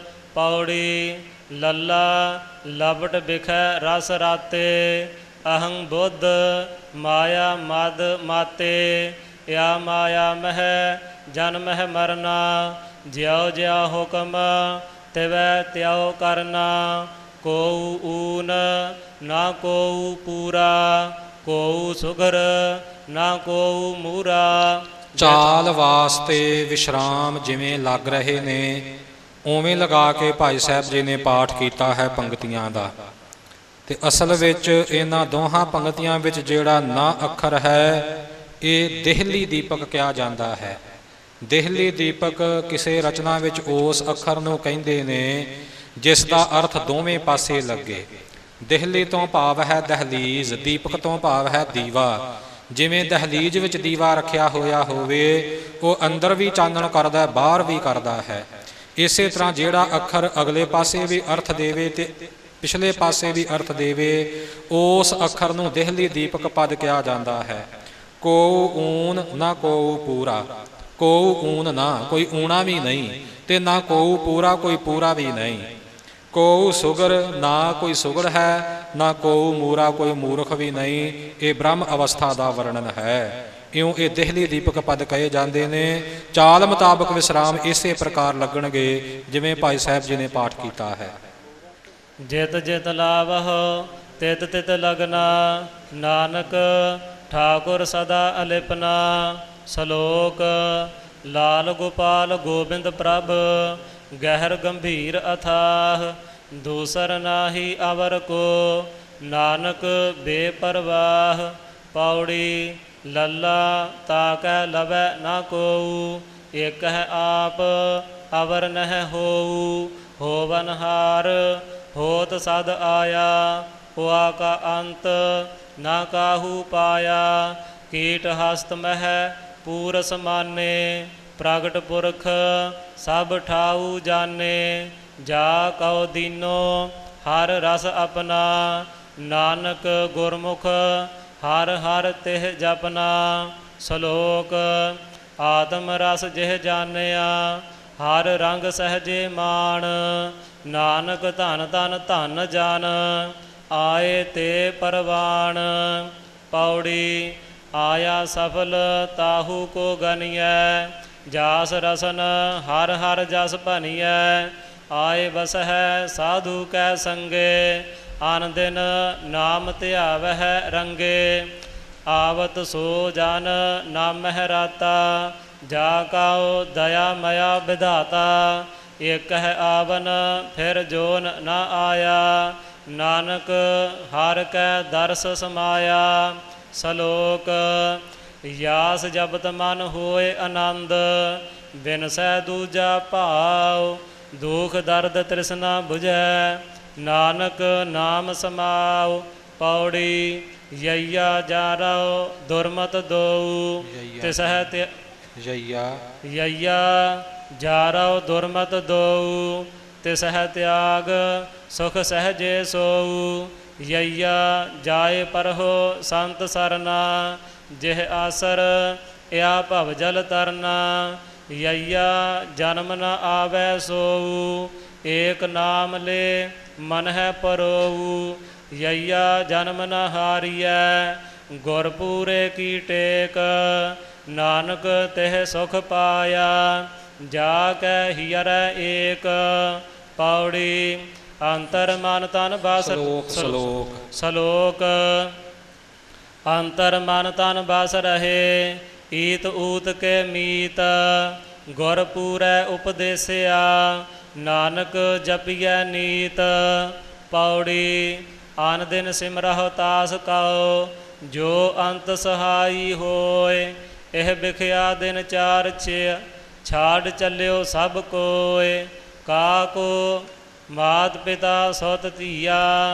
ਪੌੜੀ ਲੱਲਾ ਲਬਟ ਬਿਖੈ ਰਸ ਰਾਤੇ ਅਹੰ ਬੁੱਧ ਮਾਇਆ ਮਦ ਮਾਤੇ। ਯਾ ਮਾਇਆ ਮਹਿ ਜਨਮਹਿ ਮਰਨਾ ਜਿਉ ਜਿਉ ਹੁਕਮ ਤਿਵੈ ਤਿਉ ਕਰਨਾ। ਕੋਊ ਊਨ ਨਾ ਕੋਊ ਪੂਰਾ ਕੋਊ ਸੁਘਰ ਨਾ ਕੋਊ ਮੂਰਾ। ਚਾਲ ਵਾਸਤੇ ਵਿਸ਼ਰਾਮ ਜਿਵੇਂ ਲੱਗ ਰਹੇ ਨੇ ਉਵੇਂ ਲਗਾ ਕੇ ਭਾਈ ਸਾਹਿਬ ਜੀ ਨੇ ਪਾਠ ਕੀਤਾ ਹੈ ਪੰਗਤੀਆਂ ਦਾ। ਤੇ ਅਸਲ ਵਿੱਚ ਇਹਨਾਂ ਦੋਹਾਂ ਪੰਗਤੀਆਂ ਵਿੱਚ ਜਿਹੜਾ ਨਾ ਅੱਖਰ ਹੈ ਇਹ ਦੇਹਲੀ ਦੀਪਕ ਕਿਹਾ ਜਾਂਦਾ ਹੈ। ਦੇਹਲੀ ਦੀਪਕ ਕਿਸੇ ਰਚਨਾ ਵਿੱਚ ਉਸ ਅੱਖਰ ਨੂੰ ਕਹਿੰਦੇ ਨੇ ਜਿਸ ਦਾ ਅਰਥ ਦੋਵੇਂ ਪਾਸੇ ਲੱਗੇ। ਦੇਹਲੀ ਤੋਂ ਭਾਵ ਹੈ ਦਹਲੀਜ਼, ਦੀਪਕ ਤੋਂ ਭਾਵ ਹੈ ਦੀਵਾ। ਜਿਵੇਂ ਦਹਲੀਜ਼ ਵਿੱਚ ਦੀਵਾ ਰੱਖਿਆ ਹੋਇਆ ਹੋਵੇ ਉਹ ਅੰਦਰ ਵੀ ਚਾਨਣ ਕਰਦਾ ਬਾਹਰ ਵੀ ਕਰਦਾ ਹੈ। ਇਸੇ ਤਰ੍ਹਾਂ ਜਿਹੜਾ ਅੱਖਰ ਅਗਲੇ ਪਾਸੇ ਵੀ ਅਰਥ ਦੇਵੇ ਤੇ ਪਿਛਲੇ ਪਾਸੇ ਵੀ ਅਰਥ ਦੇਵੇ ਉਸ ਅੱਖਰ ਨੂੰ ਦੇਹਲੀ ਦੀਪਕ ਪਦ ਕਿਹਾ ਜਾਂਦਾ ਹੈ। ਕੋਊ ਊਨ ਨਾ ਕੋਊ ਪੂਰਾ, ਕੋਊ ਊਨ ਨਾ ਕੋਈ ਊਣਾ ਵੀ ਨਹੀਂ ਤੇ ਨਾ ਕੋਊ ਪੂਰਾ ਕੋਈ ਪੂਰਾ ਵੀ ਨਹੀਂ। ਕੋਊ ਸੁਗਰ ਨਾ ਕੋਈ ਸੁਗੜ ਹੈ ਨਾ ਕੋਊ ਮੂਰਾ ਕੋਈ ਮੂਰਖ ਵੀ ਨਹੀਂ। ਇਹ ਬ੍ਰਹਮ ਅਵਸਥਾ ਦਾ ਵਰਣਨ ਹੈ। ਇਉਂ ਇਹ ਦੇਹਲੀ ਦੀਪਕ ਪਦ ਕਹੇ ਜਾਂਦੇ ਨੇ। ਚਾਲ ਮੁਤਾਬਕ ਵਿਸਰਾਮ ਇਸੇ ਪ੍ਰਕਾਰ ਲੱਗਣਗੇ ਜਿਵੇਂ ਭਾਈ ਸਾਹਿਬ ਜੀ ਨੇ ਪਾਠ ਕੀਤਾ ਹੈ। ਜਿਤ ਜਿਤ ਲਾਵਹੁ ਤਿਤ ਤਿਤ ਲਗਨਾ ਨਾਨਕ ਠਾਕੁਰ ਸਦਾ ਅਲਿਪਨਾ। ਸ਼ਲੋਕ ਲਾਲ ਗੋਪਾਲ ਗੋਬਿੰਦ ਪ੍ਰਭ ਗਹਿਰ ਗੰਭੀਰ ਅਥਾਹ ਦੂਸਰ ਨਾਹੀ ਅਵਰ ਕੋ ਨਾਨਕ ਬੇਪਰਵਾਹ। ਪੌੜੀ ਲੱਲਾ ਤਾਕੈ ਲਵੈ ਨਾ ਕੋਊ ਇਕ ਹੈ ਆਪ ਅਵਰ ਨਹਿ ਹੋਊ। ਹੋਵਨਹਾਰ ਹੋਤ ਸਦ ਆਇਆ ਹੁਆ ਕਾ ਅੰਤ ਨਾ ਕਾਹੂ ਪਾਇਆ। ਕੀਟ ਹਸਤ ਮਹਿ ਪੂਰ ਸਮਾਨੇ ਪ੍ਰਗਟ ਪੁਰਖ ਸਭ ਠਾਊ ਜਾਣੇ। ਜਾ ਕਉ ਦੀਨੋ ਹਰ ਰਸ ਆਪਣਾ ਨਾਨਕ ਗੁਰਮੁਖ ਹਰ ਹਰ ਤਿਹ ਜਪਨਾ। ਸ਼ਲੋਕ ਆਤਮ ਰਸ ਜਿਹ ਜਾਣਿਆ ਹਰ ਰੰਗ ਸਹਜੇ ਮਾਣ ਨਾਨਕ ਧਨ ਧਨ ਧਨ ਜਨ ਆਏ ਤੇ ਪਰਵਾਣ। ਪੌੜੀ ਆਇਆ ਸਫਲ ਤਾਹੂ ਕੋ ਗਨੀਐ ਜਾਸ ਰਸਨ ਹਰ ਹਰ ਜਸ ਭਨੀਐ। ਆਏ ਬਸਹਿ ਸਾਧੂ ਕੈ ਸੰਗੇ, ਆਨ ਦਿਨ ਨਾਮ ਧਿਆਵਹਿ ਰੰਗੇ। ਆਵਤ ਸੋ ਜਨ ਨਾਮਹਿ ਰਾਤਾ, ਜਾ ਕਉ ਦਇਆ ਮਇਆ ਵਿਧਾਤਾ। ਇਕ ਹੈ ਆਵਨ ਫਿਰ ਜੋਨ ਨ ਆਇਆ, ਨਾਨਕ ਹਰ ਕੈ ਦਰਸ ਸਮਾਇਆ। ਸਲੋਕ ਯਾਸ ਜਪਤ ਮਨ ਹੋਏ ਆਨੰਦ, ਬਿਨਸੈ ਦੂਜਾ ਭਾਉ। ਦੁਖ ਦਰਦ ਤ੍ਰਿਸ਼ਨਾ ਬੁਝੈ, ਨਾਨਕ ਨਾਮ ਸਮਾਉ। ਪੌੜੀ ਯਈਆ ਜਾਰਉ ਦੁਰਮਤ ਦੋਊ, ਤਿਸਹਿ ਤੇ ਯਈਆ ਯਈਆ ਜਾਰਉ ਦੁਰਮਤ ਦੋਊ। ਤਿਸਹਿ ਤਿਆਗ ਸੁਖ ਸਹਜੇ ਸੋਊ। ਯਈਆ ਜਾਏ ਪਰਹੋ ਸੰਤ ਸਰਨਾ, ਜਿਹ ਆਸਰ ਇਆ ਭਵ ਜਲ ਤਰਨਾ। ਯਈਆ ਜਨਮ ਨ ਆਵੈ ਸੋਊ, ਏਕ ਨਾਮ ਲੈ ਮਨ ਹੈ ਪਰੋਊ। ਯਈਆ ਜਨਮ ਨ ਹਾਰੀਐ, ਗੁਰ ਪੂਰੇ ਕੀ ਟੇਕ। ਨਾਨਕ ਤਿਹ ਸੁਖ ਪਾਇਆ, ਜਾ ਕੈ ਹੀਰੈ ਏਕ। ਪੌੜੀ ਅੰਤਰ ਮਨ ਤਨ ਬਸ ਸ਼ਲੋਕ ਸ਼ਲੋਕ ਸਲੋਕ ਅੰਤਰ ਮਨ ਤਨ ਬਸ ਰਹੇ, ਈਤ ਊਤ ਕੇ ਮੀਤ। ਗੁਰ ਪੂਰੈ ਉਪਦੇਸਿਆ, ਨਾਨਕ ਜਪੀਐ ਨੀਤ। ਪੌੜੀ ਆਨ ਦਿਨ ਸਿਮਰਹੁ ਤਾਸ ਕਉ, ਜੋ ਅੰਤ ਸਹਾਈ ਹੋਏ। ਇਹ ਵਿਖਿਆ ਦਿਨ ਚਾਰ ਛੇ, ਛਾੜ ਚੱਲਿਓ ਸਭ ਕੋਇ। ਕਾਕੋ ਮਾਤ ਪਿਤਾ ਸੁਤ ਧੀਆ,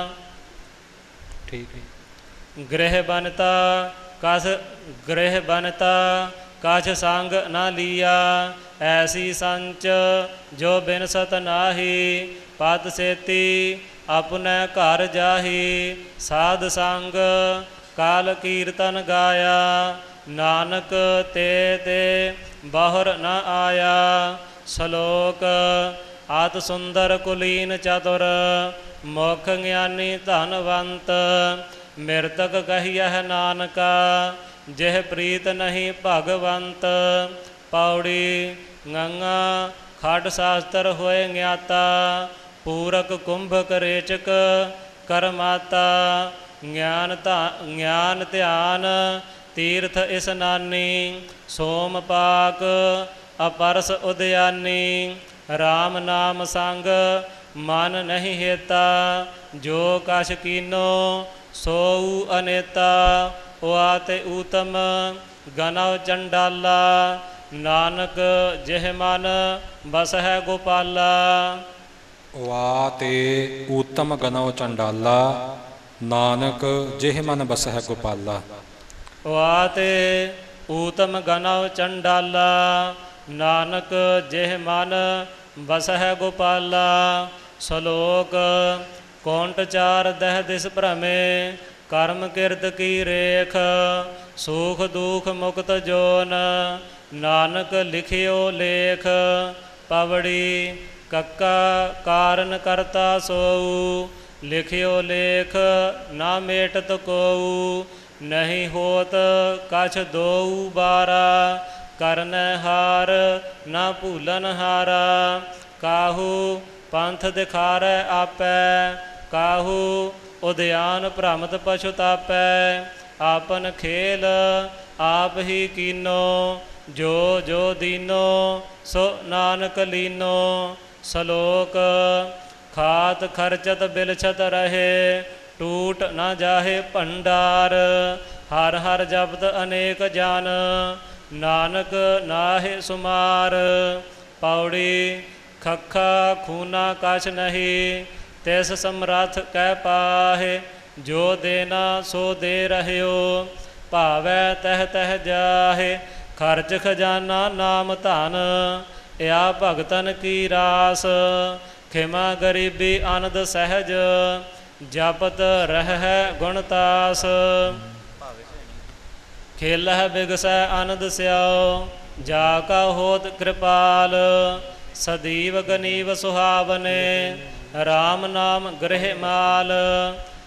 ਠੀਕ ਹੈ। ਗ੍ਰਹਿ ਬਨਤਾ ਕਸ ਗ੍ਰਹਿ ਬਨਤਾ ਕਛ ਸੰਗ ਨ ਲੀਆ। ਐਸੀ ਸੰਚ ਜੋ ਬਿਨਸਤ ਨਾਹੀ, ਪਦ ਸੇਤੀ ਆਪਣੇ ਘਰ ਜਾਹੀ। ਸਾਧ ਸੰਗ ਕਾਲ ਕੀਰਤਨ ਗਾਇਆ, ਨਾਨਕ ਤੇ ਤੇ ਬਾਹਰ ਨ ਆਇਆ। ਸ਼ਲੋਕ ਆਤ ਸੁੰਦਰ ਕੁਲੀਨ ਚਤੁਰ, ਮੁਖ ਗਿਆਨੀ ਧਨਵੰਤ। ਮਿਰਤਕ ਕਹੀਐ ਨਾਨਕਾ, ਜਿਹ ਪ੍ਰੀਤ ਨਹੀਂ ਭਗਵੰਤ। ਪੌੜੀ ਗੰਗਾ ਖੜ ਸ਼ਾਸਤਰ ਹੋਏ ਗਿਆਤਾ, ਪੂਰਕ ਕੁੰਭਕ ਰੇਚਕ ਕਰਮਾਤਾ। ਗਿਆਨ ਧਾ ਗਿਆਨ ਧਿਆਨ ਤੀਰਥ ਇਸਨਾਨੀ, ਸੋਮ ਪਾਕ ਅਪਰਸ ਉਦਿਆਨੀ। ਰਾਮ ਨਾਮ ਸੰਗ ਮਨ ਨਹੀਂ ਹੇਤਾ, ਜੋ ਕਛ ਕੀਨੋ ਸੋਊ ਅਨੇਤਾ। ਉਆ ਤੇ ਊਤਮ ਗਨਉ ਚੰਡਾਲਾ, ਨਾਨਕ ਜਿਹ ਮਨ ਬਸਹਿ ਗੋਪਾਲਾ। ਵਾ ਤੇ ਊਤਮ ਗਨਉ ਚੰਡਾਲਾ, ਨਾਨਕ ਜਿਹ ਮਨ ਬਸਹਿ ਗੋਪਾਲਾ। ਵਾ ਤੇ ਊਤਮ ਗਨਉ ਚੰਡਾਲਾ, ਨਾਨਕ ਜਿਹ ਮਨ ਬਸਹਿ ਗੋਪਾਲਾ। ਸ਼ਲੋਕ ਕੌਂਟ ਚਾਰ ਦਹ ਦਿਸ ਭ੍ਰਮੇ, ਕਰਮ ਕਿਰਤ ਕੀ ਰੇਖ। ਸੁਖ ਦੁਖ ਮੁਕਤ ਜੋਨ, ਨਾਨਕ ਲਿਖਿਓ ਲੇਖ। ਪਵੜੀ ਕੱਕਾ ਕਾਰਨ ਕਰਤਾ ਸੋਊ, ਲਿਖਿਓ ਲੇਖ ਨਾ ਮੇਟਤ ਕੋਊ। ਨਹੀਂ ਹੋਤ ਕਛ ਦੋਊ ਬਾਰਾ, ਕਰਨੈ ਹਾਰ ਨਾ ਭੂਲਨ ਹਾਰਾ। ਕਾਹੂ ਪੰਥ ਦਿਖਾਰੈ ਆਪੈ, ਕਾਹੂ ਉਦਿਆਨ ਭ੍ਰਮਤ ਪਛੁਤਾਪੈ। ਆਪਨ ਖੇਲ ਆਪ ਹੀ ਕੀਨੋ, ਜੋ ਜੋ ਦੀਨੋ ਸੋ ਨਾਨਕ ਲੀਨੋ। ਸ਼ਲੋਕ ਖਾਤ ਖਰਚਤ ਬਿਲਛਤ ਰਹੇ, ਟੂਟ ਨਾ ਜਾਹੇ ਭੰਡਾਰ। ਹਰ ਹਰ ਜਪਤ ਅਨੇਕ ਜਨ, ਨਾਨਕ ਨਾਹਿ ਸੁਮਾਰ। ਪੌੜੀ ਖੱਖਾ ਖੂਨਾ ਕਛ ਨਹੀਂ, ਤਿਸ ਸਮਰੱਥ ਕਹਿ ਪਾਹੇ। ਜੋ ਦੇਨਾ ਸੋ ਦੇ ਰਹਿਓ, ਭਾਵੈ ਤਹ ਤਹ ਜਾਹੇ। ਖਰਚ ਖਜ਼ਾਨਾ ਨਾਮ ਧਨ, ਇਆ ਭਗਤਨ ਕੀ ਰਾਸ। ਖਿਮਾ ਗਰੀਬੀ ਅਨੰਦ ਸਹਿਜ, ਜਪਤ ਰਹਿ ਗੁਣਤਾਸ। ਖੇਲਹਿ ਬਿਗਸੈ ਆਨੰਦ ਸਿਆਓ, ਜਾ ਕਾ ਹੋਤ ਕਿਰਪਾਲ। ਸਦੀਵ ਗਨੀਵ ਸੁਹਾਵਨੇ, ਰਾਮ ਨਾਮ ਗ੍ਰਹਿ ਮਾਲ।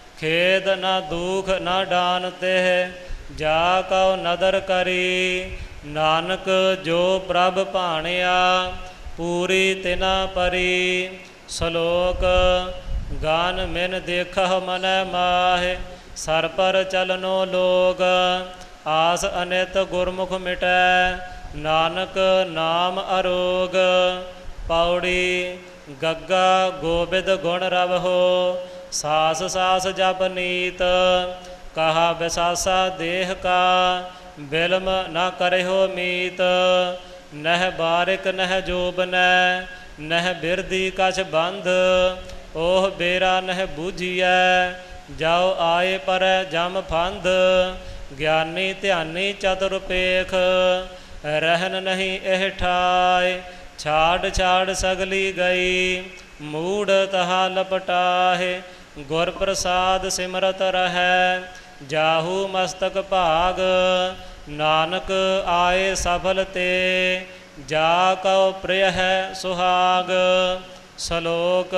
ਖੇਦ ਨਾ ਦੁਖ ਨਾ ਡਾਨ ਤੇ, ਜਾ ਕਉ ਨਦਰ ਕਰੀ। ਨਾਨਕ ਜੋ ਪ੍ਰਭ ਭਾਣਿਆ ਪੂਰੀ ਤਿਨਾ ਪਰੀ। ਸ਼ਲੋਕ ਗਾਨ ਮਿਨ ਦੇਖਹ ਮਨੈ ਮਾਹਿ ਸਰ ਪਰ ਚਲਨੋ ਲੋਗ। ਆਸ ਅਨਿਤ ਗੁਰਮੁਖ ਮਿਟੈ ਨਾਨਕ ਨਾਮ ਅਰੋਗ। ਪੌੜੀ ਗੱਗਾ ਗੋਬਿੰਦ ਗੁਣ ਰਵਹੁ ਸਾਸ ਸਾਸ ਜਪ ਨੀਤ। ਕਹਾ ਬਿਸਾਸਾ ਦੇਹ ਕਾ ਬਿਲਮ ਨਾ ਕਰਿਓ ਮੀਤ। ਨਹਿ ਬਾਰਿਕ ਨਹਿ ਜੋਬਨੈ ਨਹਿ ਬਿਰਦੀ ਕਛ ਬੰਧ। ਓਹ ਬੇਰਾ ਨਹਿ ਬੂਝੀਐ ਜਾਉ ਆਏ ਪਰੈ ਜਮ ਫੰਦ। ਗਿਆਨੀ ਧਿਆਨੀ ਚਤੁਰਪੇਖ ਰਹਿਨ ਨਹੀਂ ਇਹ ਠਾਇ। ਛਾੜ ਛਾੜ ਸਗਲੀ ਗਈ ਮੂੜ ਤਹਾ ਲਪਟਾਹੇ। ਗੁਰ ਪ੍ਰਸਾਦ ਸਿਮਰਤ ਰਹੈ ਜਾਹੂ ਮਸਤਕ ਭਾਗ। ਨਾਨਕ ਆਏ ਸਫਲ ਤੇ ਜਾ ਕਉ ਪ੍ਰਿਯ ਹੈ ਸੁਹਾਗ। ਸ਼ਲੋਕ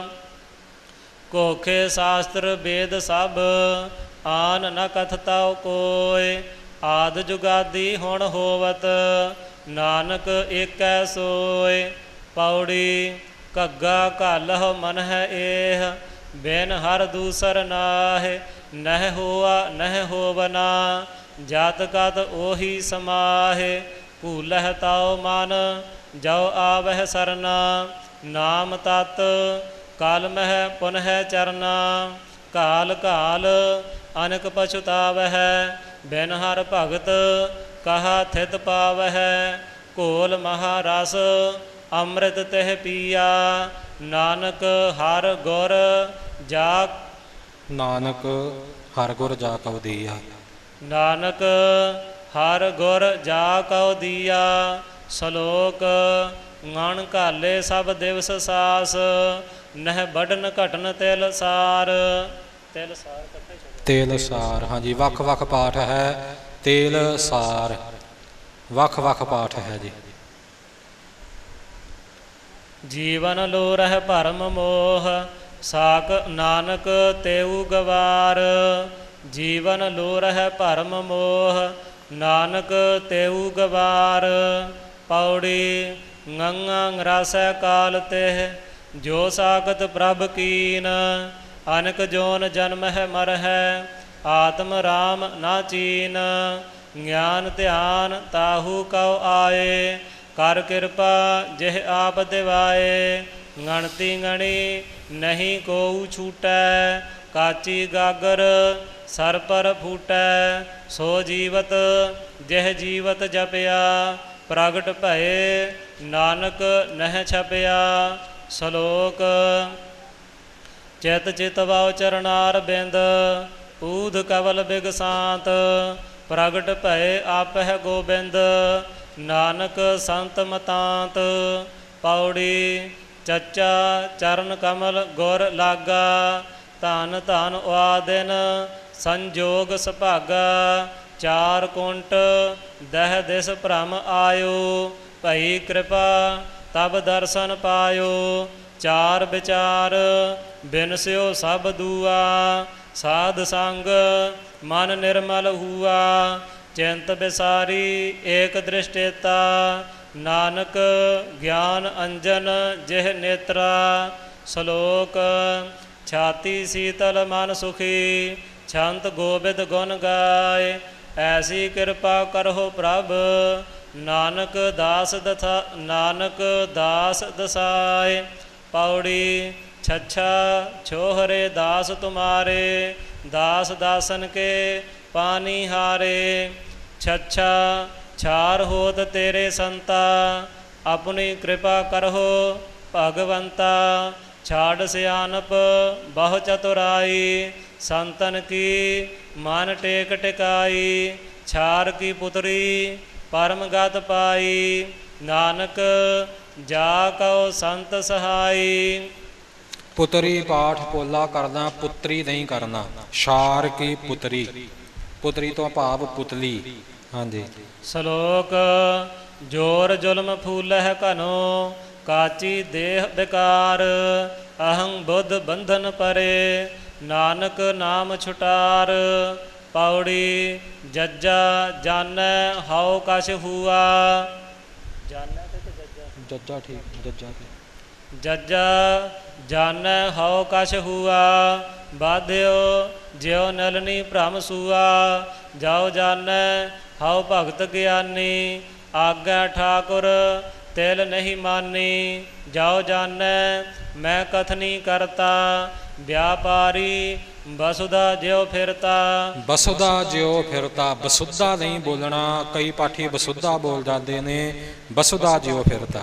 ਕੋਖੇ ਸ਼ਾਸਤਰ ਵੇਦ ਸਭ ਆਨ ਨ ਕਥਤਾਉ ਕੋਇ। ਆਦ ਜੁਗਾਦੀ ਹੁਣ ਹੋਵਤ ਨਾਨਕ ਏਕੈ ਸੋਇ। ਪੌੜੀ ਘੱਗਾ ਘਾਲਹੁ ਮਨ ਹੈ ਏਹ ਬਿਨ ਹਰ ਦੂਸਰ ਨਾਹਿ। ਨਹਿ ਹੋਆ ਨਹਿ ਹੋਵਨਾ ਜਾਤ ਕਤ ਉਹੀ ਸਮਾਹਿ। ਭੂਲਹਿ ਤਾਉ ਮਨ ਜਉ ਆਵਹਿ ਸਰਨਾ। ਨਾਮ ਤਤ ਕਾਲ ਮਹਿ ਪੁਨਹਿ ਚਰਨਾ। ਕਾਲ ਕਾਲ ਅਨਕ ਪਛੁਤਾਵਹਿ ਬਿਨ ਹਰ ਭਗਤ ਕਹਾ ਥਿਤ ਪਾਵਹਿ। ਘੋਲ ਮਹਾਰਸ ਅੰਮ੍ਰਿਤ ਤਿਹ ਪੀਆ ਨਾਨਕ ਹਰ ਗੁਰ ਜਾ। ਨਾਨਕ ਹਰ ਗੁਰ ਜਾ ਕਉ ਦੀਆ। ਨਾਨਕ ਹਰ ਗੁਰ ਜਾ ਕਉ ਦੀਆ। ਸ਼ਲੋਕ ਗਣ ਘਾਲੇ ਸਭ ਦਿਵਸ ਸਾਸ ਨਹਿ ਬੜਨ ਘਟਨ ਤਿਲ ਸਾਰ। ਤਿਲ ਸਾਰ ਇਕੱਠੇ ਛੱਡੋ। ਤੇਲ ਸਾਰ, ਹਾਂਜੀ ਵੱਖ ਵੱਖ ਪਾਠ ਹੈ। ਤੇਲ ਸਾਰ ਵੱਖ ਵੱਖ ਪਾਠ ਹੈ ਜੀ। ਜੀਵਨ ਲੋ ਰਹਿ ਭਰਮ ਮੋਹ ਸਾਕ ਨਾਨਕ ਤੇਊ ਗਵਾਰ। ਜੀਵਨ ਲੋ ਰਹਿ ਭਰਮ ਮੋਹ ਨਾਨਕ ਤੇਊ ਗਵਾਰ। ਪੌੜੀ ਗੰਗਾ ਗਰਾਸੈ ਕਾਲ ਤਿਹ ਜੋ ਸਾਕਤ ਪ੍ਰਭ ਕੀਨ। ਅਨਕ ਜੋਨ ਜਨਮ ਹੈ ਮਰ ਹੈ ਆਤਮ ਰਾਮ ਨਾ ਚੀਨ। ਗਿਆਨ ਧਿਆਨ ਤਾਹੂ ਕਉ ਆਏ ਕਰ ਕਿਰਪਾ ਜਿਹ ਆਪ ਦਿਵਾਏ। ਗਣਤੀ ਗਣੀ ਨਹੀਂ ਕੋਊ ਛੂਟੈ ਕਾਚੀ ਗਾਗਰ ਸਰ ਪਰ ਫੂਟੈ। ਸੋ ਜੀਵਤ ਜਿਹ ਜੀਵਤ ਜਪਿਆ ਪ੍ਰਗਟ ਭਏ ਨਾਨਕ ਨਹਿ ਛਪਿਆ। ਸ਼ਲੋਕ ਚਿਤ ਚਿਤ ਵਾਉ ਚਰਨਾਰ ਬਿੰਦ ਊਧ ਕਵਲ ਬਿਗਸਾਂਤ। ਪ੍ਰਗਟ ਭਏ ਆਪਹਿ ਗੋਬਿੰਦ ਨਾਨਕ ਸੰਤ ਮਤਾਂਤ। ਪੌੜੀ ਚੱਚਾ ਚਰਨ ਕਮਲ ਗੁਰ ਲਾਗਾ ਧਨ ਧਨ ਉਆਦਿਨ ਸੰਜੋਗ ਸੁਭਾਗਾ। ਚਾਰ ਕੁੰਟ ਦਹ ਦਿਸ ਭ੍ਰਮ ਆਇਓ ਭਈ ਕਿਰਪਾ ਤਬ ਦਰਸ਼ਨ ਪਾਇਓ। ਚਾਰ ਵਿਚਾਰ ਬਿਨਸਿਓ ਸਭ ਦੂਆ ਸਾਧ ਸੰਗ ਮਨ ਨਿਰਮਲ ਹੂਆ। ਚਿੰਤ ਬਿਸਾਰੀ ਏਕ ਦ੍ਰਿਸ਼ਟੇਤਾ ਨਾਨਕ ਗਿਆਨ ਅੰਜਨ ਜਿਹ ਨੇਤਰਾ। ਸ਼ਲੋਕ ਛਾਤੀ ਸੀਤਲ ਮਨ ਸੁਖੀ ਛੰਤ ਗੋਬਿੰਦ ਗੁਣ ਗਾਏ। ਐਸੀ ਕਿਰਪਾ ਕਰਹੁ ਪ੍ਰਭ ਨਾਨਕ ਦਾਸ ਦਥਾ ਨਾਨਕ ਦਾਸ ਦਸਾਏ। ਪੌੜੀ ਛੱਛਾ ਛੋਹਰੇ ਦਾਸ ਤੁਮਾਰੇ ਦਾਸ ਦਾਸਨ ਕੇ ਪਾਨੀ ਹਾਰੇ। ਛੱਛਾ ਛਾਰ ਹੋਤ ਤੇਰੇ ਸੰਤਾ ਆਪਣੀ ਕਿਰਪਾ ਕਰਹੁ ਭਗਵੰਤਾ। ਛਾੜ ਸਿਆਨਪ ਬਹੁ ਚਤੁਰਾਈ ਸੰਤਨ ਕੀ ਮਨ ਟੇਕ ਟਿਕਾਈ। ਛਾਰ ਕੀ ਪੁਤਰੀ ਪਰਮ ਗਤ ਪਾਈ ਨਾਨਕ ਜਾ ਕਉ ਸੰਤ ਸਹਾਈ। ਪੁਤਰੀ ਪਾਠ ਪੋਲਾ ਕਰਨਾ, ਪੁੱਤਰੀ ਨਹੀਂ ਕਰਨਾ। ਛਾਰ ਕੀ ਪੁਤਰੀ, ਪੁਤਰੀ ਤੋਂ ਭਾਵ ਪੁਤਲੀ। ਹਾਂਜੀ। ਸ਼ਲੋਕ ਜੋਰ ਜ਼ੁਲਮ ਫੂਲਹਿ ਘਨੋ ਕਾਚੀ ਦੇਹ ਬਿਕਾਰ। ਅਹੰ ਬੁੱਧ ਬੰਧਨ ਪਰੇ ਨਾਨਕ ਨਾਮ ਛੁਟਾਰ। ਪੌੜੀ ਜੱਜਾ ਜਾਣੈ ਹਉ ਕਛ ਹੂਆ। ਜਾਣੈ ਤੇ ਕਿ ਜੱਜਾ? ਜੱਜਾ ਠੀਕ, ਜੱਜਾ ਠੀਕ। ਜੱਜਾ ਜਾਣੈ ਹਉ ਕਛ ਹੂਆ। ਬਾਧਿਓ ਜਿਉ ਨਲਨੀ ਭ੍ਰਮ ਸੂਆ। ਜਾਉ ਜਾਣੈ ਹਉ ਭਗਤ ਗਿਆਨੀ। ਆਗੈ ਠਾਕੁਰ ਤਿਲ ਨਹੀਂ ਮਾਨੀ। ਜਾਉ ਜਾਣੈ ਮੈਂ ਕਥਨੀ ਕਰਤਾ। ਵਿਆਪਾਰੀ ਬਸੁਧਾ ਜਿਉ ਫਿਰਤਾ। ਬਸੁਧਾ ਜਿਉ ਫਿਰਤਾ, ਬਸੁੱਧਾ ਨਹੀਂ ਬੋਲਣਾ। ਕਈ ਪਾਠੀ ਬਸੁੱਧਾ ਬੋਲ ਜਾਂਦੇ ਨੇ, ਬਸੁਧਾ ਜਿਉ ਫਿਰਤਾ।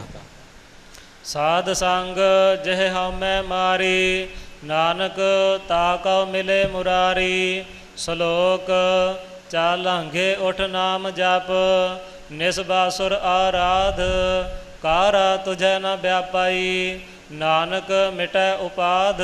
ਸਾਧ ਸੰਗ ਜਿਹ ਹਉਮੈ ਮਾਰੀ। ਨਾਨਕ ਤਾ ਕਉ ਮਿਲੇ ਮੁਰਾਰੀ। ਸ਼ਲੋਕ ਚਾਲਾਂਘੇ ਉਠ ਨਾਮ ਜਪ। ਨਿਸਬਾਸੁਰ ਆਰਾਧ ਕਾਰਾ ਤੁਝੈ ਨ ਵਿਆਪਾਈ। ਨਾਨਕ ਮਿਟੈ ਉਪਾਧ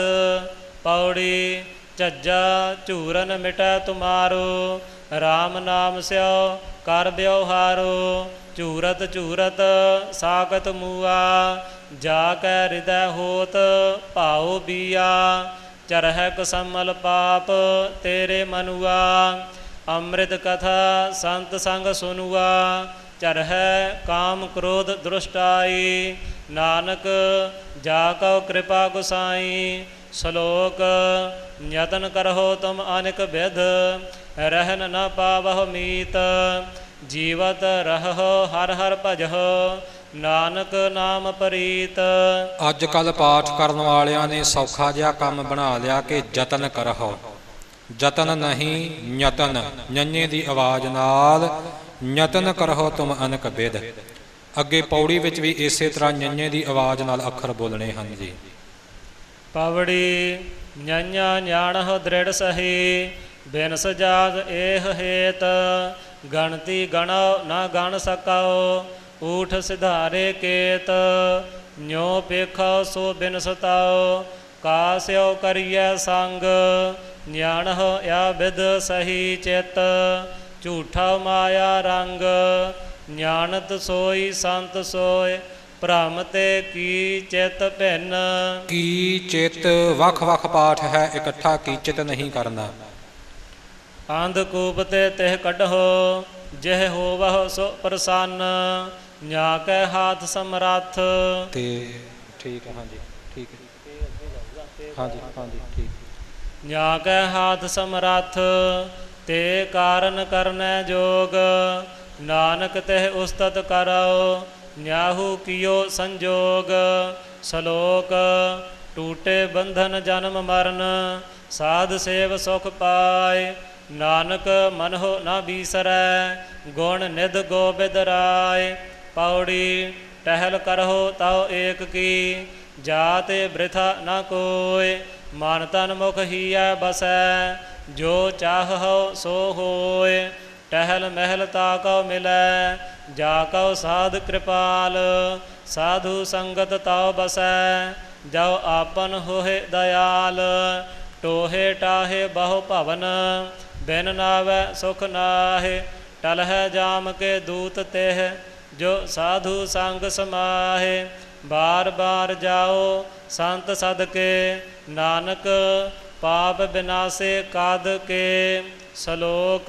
ਪੌੜੀ ਝੱਜਾ ਝੂਰਨ ਮਿਟੈ ਤੁਮਾਰੋ। ਰਾਮ ਨਾਮ ਸਿਓ ਕਰ ਵਿਵਹਾਰੋ। ਝੂਰਤ ਝੂਰਤ ਸਾਕਤ ਮੂਆ। ਜਾ ਕੈ ਹਿਰਦੈ ਹੋਤ ਭਾਉ ਬੀਆ। ਚਰਹਿ ਕਸਮਲ ਪਾਪ ਤੇਰੇ ਮਨੁਆ। ਅੰਮ੍ਰਿਤ ਕਥਾ ਸੰਤ ਸੰਗ ਸੁਨੁਆ। ਚਰਹਿ ਕਾਮ ਕ੍ਰੋਧ ਦ੍ਰਿਸ਼ਟਾਈ। ਨਾਨਕ ਜਾ ਕਉ ਕਿਰਪਾ ਗੁਸਾਈ। ਸ਼ਲੋਕ ਯਤਨ ਕਰਹੁ ਤੁਮ ਅਨਿਕ ਬਿਧ। ਰਹਿਨ ਨ ਪਾਵਹੁ ਮੀਤ। ਜੀਵਤ ਰਹੋ ਹਰ ਹਰ ਭਜਹੁ। ਨਾਨਕ ਨਾਮ ਪ੍ਰੀਤ। ਅੱਜ ਕੱਲ੍ਹ ਪਾਠ ਕਰਨ ਵਾਲਿਆਂ ਨੇ ਸੌਖਾ ਜਿਹਾ ਕੰਮ ਬਣਾ ਲਿਆ ਕਿ ਯਤਨ ਕਰਹੁ। ਯਤਨ ਨਹੀਂ ਯਤਨ, ਨੰਨੇ ਦੀ ਆਵਾਜ਼ ਨਾਲ ਯਤਨ ਕਰਹੁ ਤੁਮ ਅਨਕ ਬਿਧ। ਅੱਗੇ ਪੌੜੀ ਵਿੱਚ ਵੀ ਇਸੇ ਤਰ੍ਹਾਂ ਨੰਨੇ ਦੀ ਆਵਾਜ਼ ਨਾਲ ਅੱਖਰ ਬੋਲਣੇ ਹਨ ਜੀ। ਪਵੜੀ ਨਿਆਣਾ ਨਿਆਣਹੁ ਦ੍ਰਿੜ ਸਹੀ। ਬਿਨ ਸਜਾਦ ਏਹ ਹੇਤ। ਗਣਤੀ ਗਣਉ ਨ ਗਣ ਸਕਉ। ਊਠ ਸਿਧਾਰੇ ਕੇਤ। ਨਿਉ ਪੇਖਉ ਸੋ ਬਿਨ ਸਤਾਉ। ਕਾਸਿਓ ਕਰੀਐ ਸੰਗ। ਨਿਆਣਹੁ ਯਾ ਬਿਧ ਸਹੀ ਚਿਤ। ਝੂਠਾ ਮਾਇਆ ਰੰਗ। ਨਿਆਣਤ ਸੋਈ ਸੰਤ ਸੋਏ। ਭ੍ਰਮ ਤੇ ਕੀ ਚਿਤ ਭਿੰਨ। ਕੀ ਚਿਤ ਵੱਖ ਵੱਖ ਪਾਠ ਹੈ, ਇਕੱਠਾ ਕੀ ਚਿਤ ਨਹੀਂ ਕਰਨਾ। ਅੰਧਕੂਪ ਤੇ ਤਿਹ ਕੱਢੋ। ਜਿਹ ਹੋਵਹੁ ਸੋ ਪ੍ਰਸੰਨ। ਨਿਆ ਕੈ ਹਾਥ ਸਮਰੱਥ। ਤੇ ਠੀਕ ਹੈ, ਹਾਂਜੀ ਠੀਕ ਹੈ, ਹਾਂਜੀ ਹਾਂਜੀ ਠੀਕ। ਨਿਆ ਕੈ ਹਾਥ ਸਮਰੱਥ। ਤੇ ਕਾਰਨ ਕਰਨੈ ਜੋਗ। ਨਾਨਕ ਤਿਹ ਉਸਤਤ ਕਰਉ। ਨਿਆਹੂ ਕੀਓ ਸੰਜੋਗ। ਸ਼ਲੋਕ ਟੂਟੇ ਬੰਧਨ ਜਨਮ ਮਰਨ। ਸਾਧ ਸੇਵ ਸੁਖ ਪਾਇ। ਨਾਨਕ ਮਨਹੁ ਨ ਬੀਸਰੈ। ਗੁਣ ਨਿਧ ਗੋਬਿੰਦ ਰਾਇ। ਪੌੜੀ ਟਹਿਲ ਕਰਹੁ ਤਉ ਏਕ ਕੀ। ਜਾਤਿ ਬ੍ਰਿਥਾ ਨ ਕੋਇ। ਮਨ ਤਨ ਮੁਖ ਹੀਐ ਬਸੈ। ਜੋ ਚਾਹਹੁ ਸੋ ਹੋਇ। ਟਹਿਲ ਮਹਿਲ ਤਾ ਕਉ ਮਿਲੈ। ਜਾ ਕਉ ਸਾਧ ਕਿਰਪਾਲ। ਸਾਧੂ ਸੰਗਤ ਤਉ ਬਸੈ। ਜਉ ਆਪਨ ਹੋਏ ਦਇਆਲ। ਟੋਹੇ ਟਾਹੇ ਬਹੁ ਭਵਨ। ਬਿਨ ਨਾਵੈ ਸੁਖ ਨਾਹਿ। ਟਲਹਿ ਜਾਮ ਕੇ ਦੂਤ ਤਿਹ। ਜੋ ਸਾਧੂ ਸੰਗ ਸਮਾਹਿ। ਬਾਰ ਬਾਰ ਜਾਓ ਸੰਤ ਸਦਕੇ। ਨਾਨਕ ਪਾਪ ਬਿਨਾਸੇ ਕਾਦ ਕੇ। ਸ਼ਲੋਕ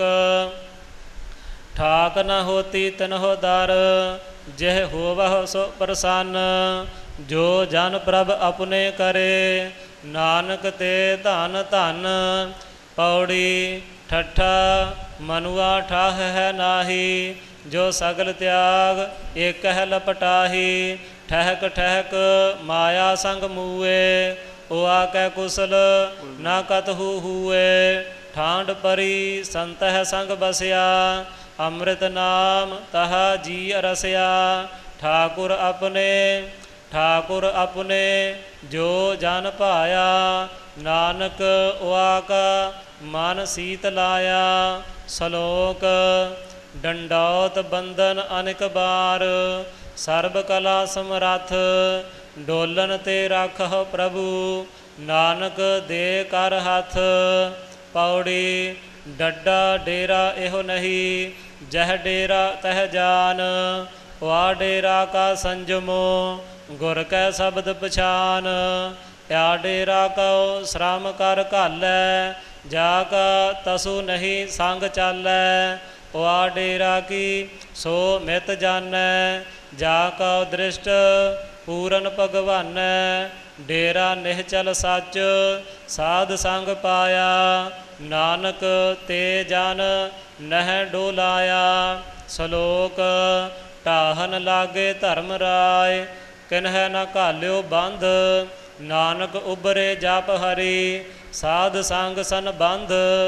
ਠਾਕ ਨ ਹੋਤੀ ਤਿਨਹੁ ਦਰ। ਜਿਹ ਹੋਵਹੁ ਸੋ ਪ੍ਰਸੰਨ। ਜੋ ਜਨ ਪ੍ਰਭ ਆਪਣੇ ਕਰੇ। ਨਾਨਕ ਤੇ ਧਨ ਧਨ। ਪੌੜੀ ਠੱਠਾ ਮਨੁਆ ਠਾਹ ਹੈ ਨਾਹੀ। ਜੋ ਸਗਲ ਤਿਆਗ ਏਕਹਿ ਲਪਟਾਹੀ। ਠਹਿਕ ਠਹਿਕ ਮਾਇਆ ਸੰਗ ਮੂਏ। ਉਆ ਕੈ ਕੁਸਲ ਨਾ ਕਤਹੂ ਹੂਏ। ਠਾਂਡ ਪਰੀ ਸੰਤਹਿ ਸੰਗ ਬਸਿਆ। ਅੰਮ੍ਰਿਤ ਨਾਮ ਤਹਾ ਜੀ ਰਸਿਆ। ਠਾਕੁਰ ਆਪਣੇ ਠਾਕੁਰ ਆਪਣੇ ਜੋ ਜਨ ਭਾਇਆ। ਨਾਨਕ ਉਆ ਕਾ ਮਨ ਸੀਤ ਲਾਇਆ। ਸ਼ਲੋਕ ਡੰਡੌਤ ਬੰਧਨ ਅਨਿਕ ਬਾਰ। ਸਰਬ ਕਲਾ ਸਮਰੱਥ। ਡੋਲਨ ਤੇ ਰਾਖਹੁ ਪ੍ਰਭੂ। ਨਾਨਕ ਦੇ ਕਰ ਹੱਥ। ਪੌੜੀ ਡੱਡਾ ਡੇਰਾ ਇਹੋ ਨਹੀਂ। ਜਹ ਡੇਰਾ ਤਹ ਜਾਨ। ਵਾ ਡੇਰਾ ਕਾ ਸੰਜਮੋ। ਗੁਰ ਕੈ ਸ਼ਬਦ ਪਛਾਨ। ਯਾ ਡੇਰਾ ਕਉ ਸ਼ਰਮ ਕਰ ਘਾਲੈ। ਜਾ ਕਾ ਤਸੁ ਨਹੀਂ ਸੰਗ ਚਾਲੈ। ਉਆ ਡੇਰਾ ਕੀ ਸੋ ਮਿਤ ਜਾਣੈ। ਜਾ ਕਾ ਦ੍ਰਿਸ਼ਟ ਪੂਰਨ ਭਗਵਾਨੈ। ਡੇਰਾ ਨਿਹਚਲ ਸੱਚ ਸਾਧ ਸੰਗ ਪਾਇਆ। ਨਾਨਕ ਤੇ ਜਨ ਨਹਿ ਡੋਲਾਇਆ। ਸ਼ਲੋਕ ਢਾਹਨ ਲਾਗੇ ਧਰਮ ਰਾਏ। ਕਿਨਹਿ ਨ ਘਾਲਿਓ ਬੰਧ। ਨਾਨਕ ਉਬਰੇ ਜਪ ਹਰੀ ਸਾਧ ਸੰਗ ਸੰਬੰਧ।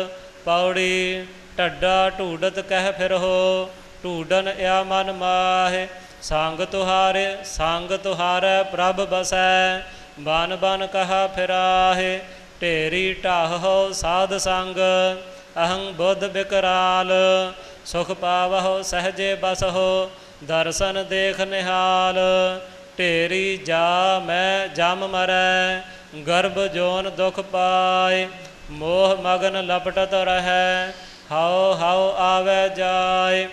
ਪੌੜੀ ਢੱਡਾ ਢੂਡਤ ਕਹਿ ਫਿਰਹੋ। ਢੂਡਨ ਇਆ ਮਨ ਮਾਹਿ। ਸੰਗ ਤੁਹਾਰੇ ਸੰਗ ਤੁਹਾਰੈ ਪ੍ਰਭ ਬਸੈ। ਬਨ ਬਨ ਕਹਾ ਫਿਰਾਹੇ। ਢੇਰੀ ਢਾਹੋ ਸਾਧ ਸੰਗ। ਅਹੰ ਬੁੱਧ ਬਿਕਰਾਲ। ਸੁਖ ਪਾਵਹੁ ਸਹਜੇ ਬਸਹੁ। ਦਰਸ਼ਨ ਦੇਖ ਨਿਹਾਲ। ਢੇਰੀ ਜਾ ਮੈਂ ਜਮ ਮਰੈ। ਗਰਭ ਜੋਨ ਦੁਖ ਪਾਏ। ਮੋਹ ਮਗਨ ਲਪਟਤ ਰਹੈ। ਹਾਉ ਹਾਉ ਆਵੈ ਜਾਏ।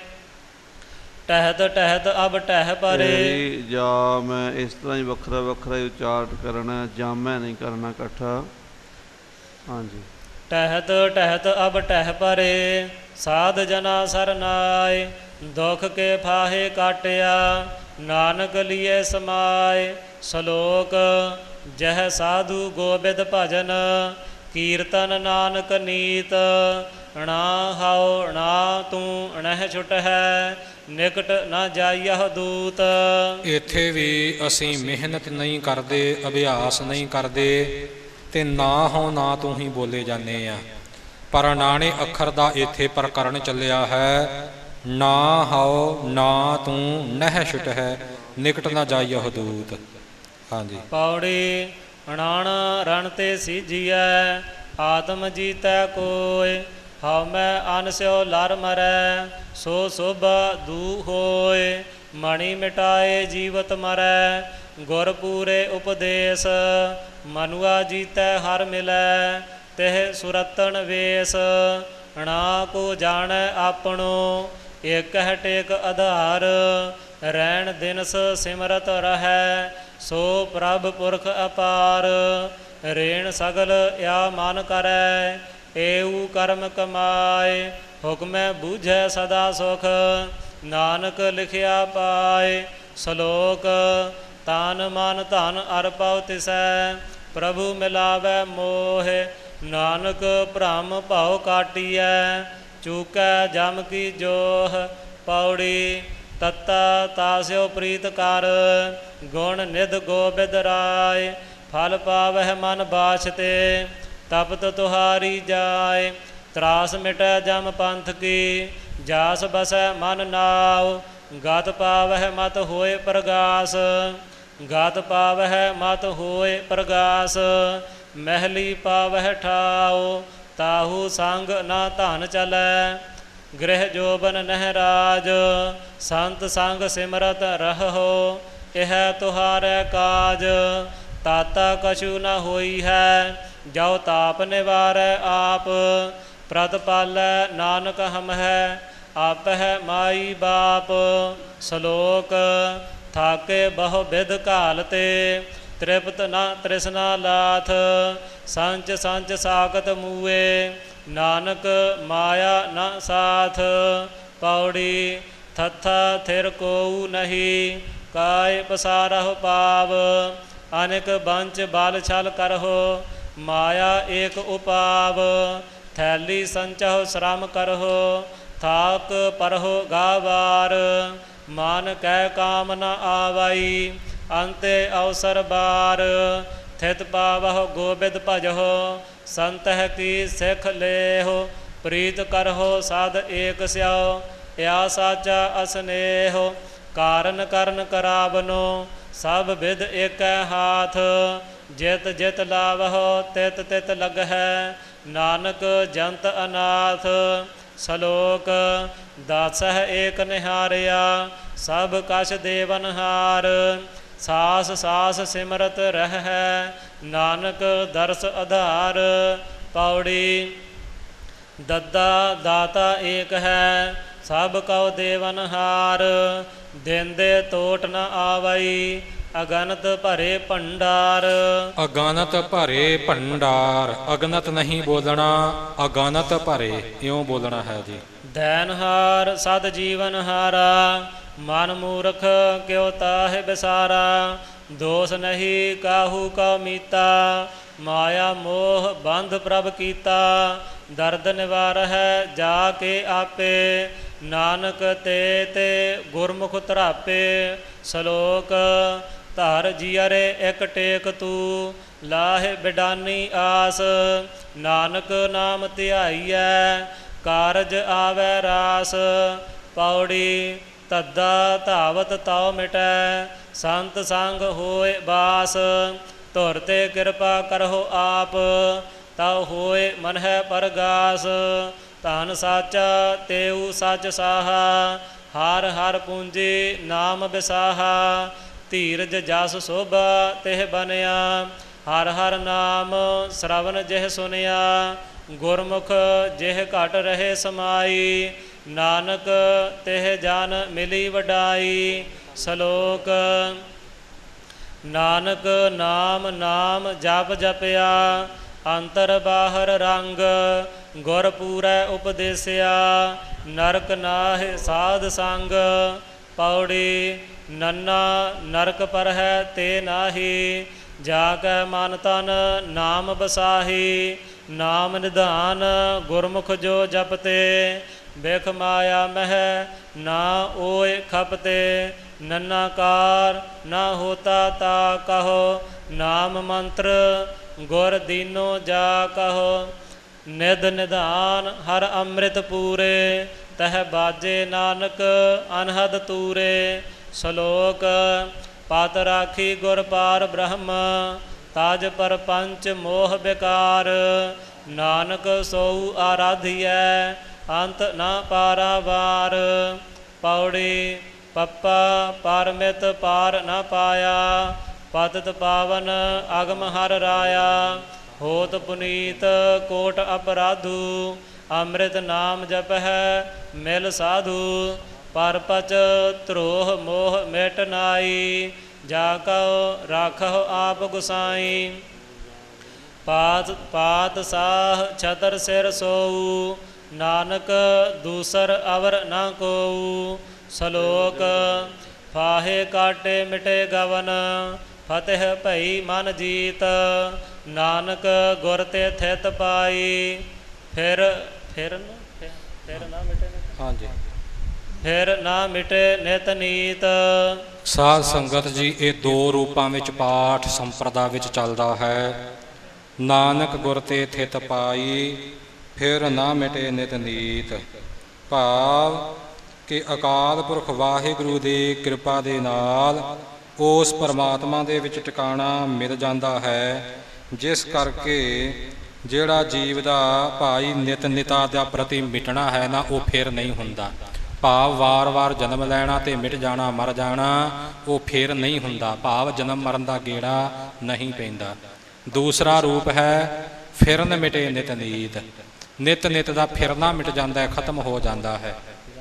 ਟਹਿਤ ਟਹਿਤ ਅਬ ਟਹਿ ਪਰੇ। ਢੇਰੀ ਜਾ ਮੈਂ ਇਸ ਤਰ੍ਹਾਂ ਹੀ ਵੱਖਰਾ ਵੱਖਰਾ ਹੀ ਉਚਾਰਨ ਕਰਨਾ, ਜਾਮੈ ਨਹੀਂ ਕਰਨਾ ਇਕੱਠਾ। ਹਾਂਜੀ। ਟਹਿਤ ਟਹਿਤ ਅਬ ਟਹਿ ਪਰੇ। ਸਾਧ ਜਨਾ ਸਰਨਾਏ। ਦੁਖ ਕੇ ਫਾਹੇ ਕਾਟਿਆ। ਨਾਨਕ ਲੀਏ ਸਮਾਏ। ਸ਼ਲੋਕ ਜਹ ਸਾਧੂ ਗੋਬਿੰਦ ਭਜਨ। ਕੀਰਤਨ ਨਾਨਕ ਨੀਤ। ਨਾ ਹਾਉ ਨਾ ਤੂੰ ਨਹਿ ਛੁਟਹਿ। ਨਿਕਟ ਨਾ ਜਾਈਹ ਦੂਤ। ਇੱਥੇ ਵੀ ਅਸੀਂ ਮਿਹਨਤ ਨਹੀਂ ਕਰਦੇ, ਅਭਿਆਸ ਨਹੀਂ ਕਰਦੇ ਤੇ ਨਾ ਹੋ ਨਾ ਤੂੰ ਹੀ ਬੋਲੇ ਜਾਂਦੇ ਆ। ਪਰ ਅਣਾਣੇ ਅੱਖਰ ਦਾ ਇੱਥੇ ਪ੍ਰਕਰਨ ਚੱਲਿਆ ਹੈ। ਨਾ ਹਾਉ ਨਾ ਤੂੰ ਨਹਿ ਛੁਟਹਿ। ਨਿਕਟ ਨਾ ਜਾਈਹ ਦੂਤ। ਹਾਂਜੀ। ਪੌੜੀ ਅਣਾਣ ਰਣ ਤੇ ਸੀਜੀਐ। ਆਤਮ ਜੀਤੈ ਕੋਇ। ਹਉ ਮੈਂ ਅਨਸਿਓ ਲਰ ਮਰੈ। ਸੋ ਸੋਭਾ ਦੂ ਹੋਏ। ਮਣੀ ਮਿਟਾਏ ਜੀਵਤ ਮਰੈ। ਗੁਰ ਪੂਰੇ ਉਪਦੇਸ਼। ਮਨੁਆ ਜੀਤੈ ਹਰ ਮਿਲੈ। ਤਿਹ ਸੁਰਤਨ ਵੇਸ। ਨਾ ਕੋ ਜਾਣੈ ਆਪਣੋ। ਇਕ ਹੈ ਟੇਕ ਆਧਾਰ। ਰਹਿਣ ਦਿਨਸ ਸਿਮਰਤ ਰਹੈ। ਸੋ ਪ੍ਰਭ ਪੁਰਖ ਅਪਾਰ। ਰੇਣ ਸਗਲ ਇਆ ਮਨ ਕਰੈ। ਏਉ ਕਰਮ ਕਮਾਏ। ਹੁਕਮੈ ਬੂਝੈ ਸਦਾ ਸੁਖ। ਨਾਨਕ ਲਿਖਿਆ ਪਾਏ। ਸ਼ਲੋਕ ਤਨ ਮਨ ਧਨ ਅਰ ਪਉ ਤਿਸੈ। ਪ੍ਰਭੂ ਮਿਲਾਵੈ ਮੋਹ। ਨਾਨਕ ਭ੍ਰਮ ਭਉ ਕਾਟੀਐ। ਚੂਕੈ ਜਮ ਕੀ ਜੋਹ। ਪੌੜੀ ਤਤਾ ਤਾਸਿਓ ਪ੍ਰੀਤ ਕਰ। ਗੁਣ ਨਿਧ ਗੋਬਿੰਦ ਰਾਏ। ਫਲ ਪਾਵਹਿ ਮਨ ਬਾਛਤੇ। ਤਪਤ ਤੁਹਾਰੀ ਜਾਏ। ਤਰਾਸ ਮਿਟੈ ਜਮ ਪੰਥ ਕੀ। ਜਾਸ ਬਸੈ ਮਨ ਨਾਉ। ਗਤ ਪਾਵਹਿ ਮਤ ਹੋਏ ਪ੍ਰਗਾਸ। ਗਤ ਪਾਵਹਿ ਮਤ ਹੋਏ ਪ੍ਰਗਾਸ। ਮਹਿਲੀ ਪਾਵਹਿ ਠਾਉ। ਤਾਹੂ ਸੰਗ ਨਾ ਧਨ ਚਲੈ। ਗ੍ਰਹਿ ਜੋਬਨ ਨਹਿ ਰਾਜ। ਸੰਤ ਸੰਗ ਸਿਮਰਤ ਰਹੋ। ਇਹ ਤੁਹਾਰੈ ਕਾਜ। ਤਾਤਾ ਕਛੂ ਨ ਹੋਈ ਹੈ। ਜੋ ਤਾਪ ਨਿਵਾਰੈ ਆਪ। ਪ੍ਰਤਪਾਲੈ ਨਾਨਕ ਹਮ ਹੈ। ਆਪ ਹੈ ਮਾਈ ਬਾਪ। ਸ਼ਲੋਕ ਥਾਕੇ ਬਹੁ ਬਿਧ ਘਾਲਤੇ। ਤ੍ਰਿਪਤ ਨਾ ਤ੍ਰਿਸ਼ਨਾ ਲਾਥ। ਸੰਚ ਸੰਚ ਸਾਕਤ ਮੂਏ। ਨਾਨਕ ਮਾਇਆ ਨ ਸਾਥ। ਪੌੜੀ ਥੱਥਾ ਥਿਰ ਕੋਊ ਨਹੀਂ। ਕਾਇ ਪਸਾਰਹੁ ਪਾਵ। ਅਨੇਕ ਬੰਚ ਬਲ ਛਲ ਕਰਹੁ। ਮਾਇਆ ਏਕ ਉਪਾਵ। ਥੈਲੀ ਸੰਚਹੁ ਸ਼ਰਮ ਕਰਹੁ। ਥਾਕ ਪਰਹੁ ਗਾਵਾਰ। ਮਨ ਕੈ ਕਾਮ ਨ ਆਵਈ। ਅੰਤੇ ਅਵਸਰ ਬਾਰ। ਥਿਤ ਪਾਵਹੁ ਗੋਬਿੰਦ ਭਜਹੁ। ਸੰਤਹਿ ਕੀ ਸਿੱਖ ਲੇਹੁ। ਪ੍ਰੀਤ ਕਰਹੁ ਸਾਧ ਏਕ ਸਿਉ। ਇਆ ਸਾਚਾ ਅਸਨੇਹੁ। ਕਾਰਨ ਕਰਨ ਕਰਾਵਨੋ। ਸਭ ਵਿਦ ਏਕੈ ਹਾਥ। ਜਿਤ ਜਿਤ ਲਾਵਹੁ ਤਿਤ ਤਿਤ ਲਗਹਿ। ਨਾਨਕ ਜੰਤ ਅਨਾਥ। ਸ਼ਲੋਕ ਦਾਸਹਿ ਏਕ ਨਿਹਾਰਿਆ। ਸਭ ਕਛ ਦੇਵਨਹਾਰ। ਸਾਸ ਸਾਸ ਸਿਮਰਤ ਰਹਿ। ਨਾਨਕ ਦਰਸ ਆਧਾਰ। ਪੌੜੀ ਦੱਦਾ ਦਾਤਾ ਏਕ ਹੈ। ਸਭ ਕਉ ਦੇਵਨਹਾਰ। ਦਿਨ ਦੇ ਤੋਟ ਨ ਆਵਈ। ਅਗਨਤ ਭਰੇ ਭੰਡਾਰ। ਅਗਨਤ ਭਰੇ ਭੰਡਾਰ, ਅਗਨਤ ਨਹੀਂ ਬੋਲਣਾ, ਅਗਨਤ ਭਰੇ ਇਉਂ ਬੋਲਣਾ ਹੈ ਜੀ। ਦੈਨਹਾਰ ਸਦ ਜੀਵਨ ਹਾਰਾ, ਮਨ ਮੂਰਖ ਕਿਉ ਤਾਹਿ ਬਿਸਾਰਾ। ਦੋਸ ਨਹੀਂ ਕਾਹੂ ਕਉ ਮੀਤਾ, ਮਾਇਆ ਮੋਹ ਬੰਧ ਪ੍ਰਭ ਕੀਤਾ। ਦਰਦ ਨਿਵਾਰਹਿ ਜਾ ਕੇ ਆਪੇ, ਨਾਨਕ ਤੇ ਤੇ ਗੁਰਮੁਖ ਧਰਾਪੇ। ਸ਼ਲੋਕ ਧਰ ਜੀਅਰੇ ਇਕ ਟੇਕ ਤੂੰ, ਲਾਹੇ ਬਿਡਾਨੀ ਆਸ। ਨਾਨਕ ਨਾਮ ਧਿਆਈਐ ਕਾਰਜ ਆਵੈ ਰਾਸ। ਪੌੜੀ ਤੱਦਾ ਧਾਵਤ ਤਉ ਮਿਟੈ, ਸੰਤ ਸੰਗ ਹੋਏ ਬਾਸ। ਧੁਰ ਤੇ ਕਿਰਪਾ ਕਰਹੁ ਆਪ, ਤਉ ਹੋਏ ਮਨਹਿ ਪਰਗਾਸ। ਧਨ ਸਾਚਾ ਤੇਊ ਸਚ ਸਾਹਾ, ਹਰ ਹਰ ਪੂੰਜੀ ਨਾਮ ਬਿਸਾਹਾ। ਧੀਰਜ ਜਸ ਸੋਭਾ ਤਿਹ ਬਨਿਆ, ਹਰ ਹਰ ਨਾਮ ਸ਼ਰਵਨ ਜਿਹ ਸੁਨਿਆ। ਗੁਰਮੁਖ ਜਿਹ ਘਟ ਰਹੇ ਸਮਾਈ, ਨਾਨਕ ਤਿਹ ਜਨ ਮਿਲੀ ਵਡਾਈ। ਸ਼ਲੋਕ ਨਾਨਕ ਨਾਮ ਨਾਮ ਜਪ ਜਪਿਆ, ਅੰਤਰ ਬਾਹਰ ਰੰਗ। ਗੁਰ ਪੂਰੈ ਉਪਦੇਸਿਆ, ਨਰਕ ਨਾਹਿ ਸਾਧ ਸੰਗ। ਪੌੜੀ ਨੰਨਾ ਨਰਕ ਪਰਹਿ ਤੇ ਨਾਹੀ, ਜਾ ਕੈ ਮਨ ਤਨ ਨਾਮ ਬਸਾਹੀ। ਨਾਮ ਨਿਧਾਨ ਗੁਰਮੁਖ ਜੋ ਜਪਤੇ, ਬਿਖ ਮਾਇਆ ਮਹਿ ਨਾ ਓਏ ਖਪਤੇ। ਨੰਨਾ ਕਾਰ ਨਾ ਹੋਤਾ ਤਾ ਕਹੋ, ਨਾਮ ਮੰਤਰ ਗੁਰ ਦੀਨੋ ਜਾ ਕਹੋ। ਨਿਧ ਨਿਧਾਨ ਹਰ ਅੰਮ੍ਰਿਤ ਪੂਰੇ, ਤਹ ਬਾਜੇ ਨਾਨਕ ਅਨਹਦ ਤੂਰੇ। ਸ਼ਲੋਕ ਪਤ ਰਾਖੀ ਗੁਰ ਪਾਰ ਬ੍ਰਹਮ, ਤਾਜ ਪਰਪੰਚ ਮੋਹ ਬਿਕਾਰ। ਨਾਨਕ ਸੋਊ ਆਰਾਧੀਐ, ਅੰਤ ਨਾ ਪਾਰਾਵਾਰ। ਪੌੜੀ ਪੱਪਾ ਪਰਮਿਤ ਪਾਰ ਨ ਪਾਇਆ, ਪਤਿਤ ਪਾਵਨ ਅਗਮ ਹਰ ਰਾਇਆ। ਹੋਤ ਪੁਨੀਤ ਕੋਟ ਅਪਰਾਧੂ, ਅੰਮ੍ਰਿਤ ਨਾਮ ਜਪਹਿ ਮਿਲ ਸਾਧੂ। ਪਰਪਚ ਧਰੋਹ ਮੋਹ ਮਿਟ ਨਾਈ, ਜਾ ਕਉ ਰਾਖਹੁ ਆਪ ਗੁਸਾਈ। ਪਾਤ ਪਾਤ ਸਾਹ ਛਤਰ ਸਿਰ ਸੋਊ, ਨਾਨਕ ਦੂਸਰ ਅਵਰ ਨਾ ਕੋਊ। ਸ਼ਲੋਕ ਫਾਹੇ ਕਾਟੇ ਮਿਟੇ ਗਵਨ, ਫਤਿਹ ਭਈ ਮਨ ਜੀਤ। ਨਾਨਕ ਗੁਰ ਤੇ ਥਿਤ ਪਾਈ, ਫਿਰ ਫਿਰ ਨਾ ਫਿਰ ਨਾ ਮਿਟੇ ਹਾਂਜੀ ਫਿਰ ਨਾ ਮਿਟੇ ਨਿਤ ਨੀਤ। ਸਾਧ ਸੰਗਤ ਜੀ, ਇਹ ਦੋ ਰੂਪਾਂ ਵਿੱਚ ਪਾਠ ਸੰਪਰਦਾ ਵਿੱਚ ਚੱਲਦਾ ਹੈ। ਨਾਨਕ ਗੁਰ ਤੇ ਥਿਤ ਪਾਈ, ਫਿਰ ਨਾ ਮਿਟੇ ਨਿਤ ਨੀਤ। ਭਾਵ ਕਿ ਅਕਾਲ ਪੁਰਖ ਵਾਹਿਗੁਰੂ ਦੀ ਕਿਰਪਾ ਦੇ ਨਾਲ ਉਸ ਪਰਮਾਤਮਾ ਦੇ ਵਿੱਚ ਟਿਕਾਣਾ ਮਿਲ ਜਾਂਦਾ ਹੈ, ਜਿਸ ਕਰਕੇ ਜਿਹੜਾ ਜੀਵ ਦਾ ਭਾਈ ਨਿਤ ਨਿਤਾ ਦਾ ਪ੍ਰਤੀ ਮਿਟਣਾ ਹੈ ਨਾ, ਉਹ ਫਿਰ ਨਹੀਂ ਹੁੰਦਾ। ਭਾਵ ਵਾਰ-ਵਾਰ ਜਨਮ ਲੈਣਾ ਤੇ ਮਿਟ ਜਾਣਾ, ਮਰ ਜਾਣਾ, ਉਹ ਫਿਰ ਨਹੀਂ ਹੁੰਦਾ। ਭਾਵ ਜਨਮ ਮਰਨ ਦਾ ਗੇੜਾ ਨਹੀਂ ਪੈਂਦਾ। ਦੂਸਰਾ ਰੂਪ ਹੈ ਫਿਰਨ ਮਿਟੇ ਨਿਤ ਨੀਤ। ਨਿਤ ਨਿਤ ਦਾ ਫਿਰਨਾ ਮਿਟ ਜਾਂਦਾ ਹੈ, ਖਤਮ ਹੋ ਜਾਂਦਾ ਹੈ।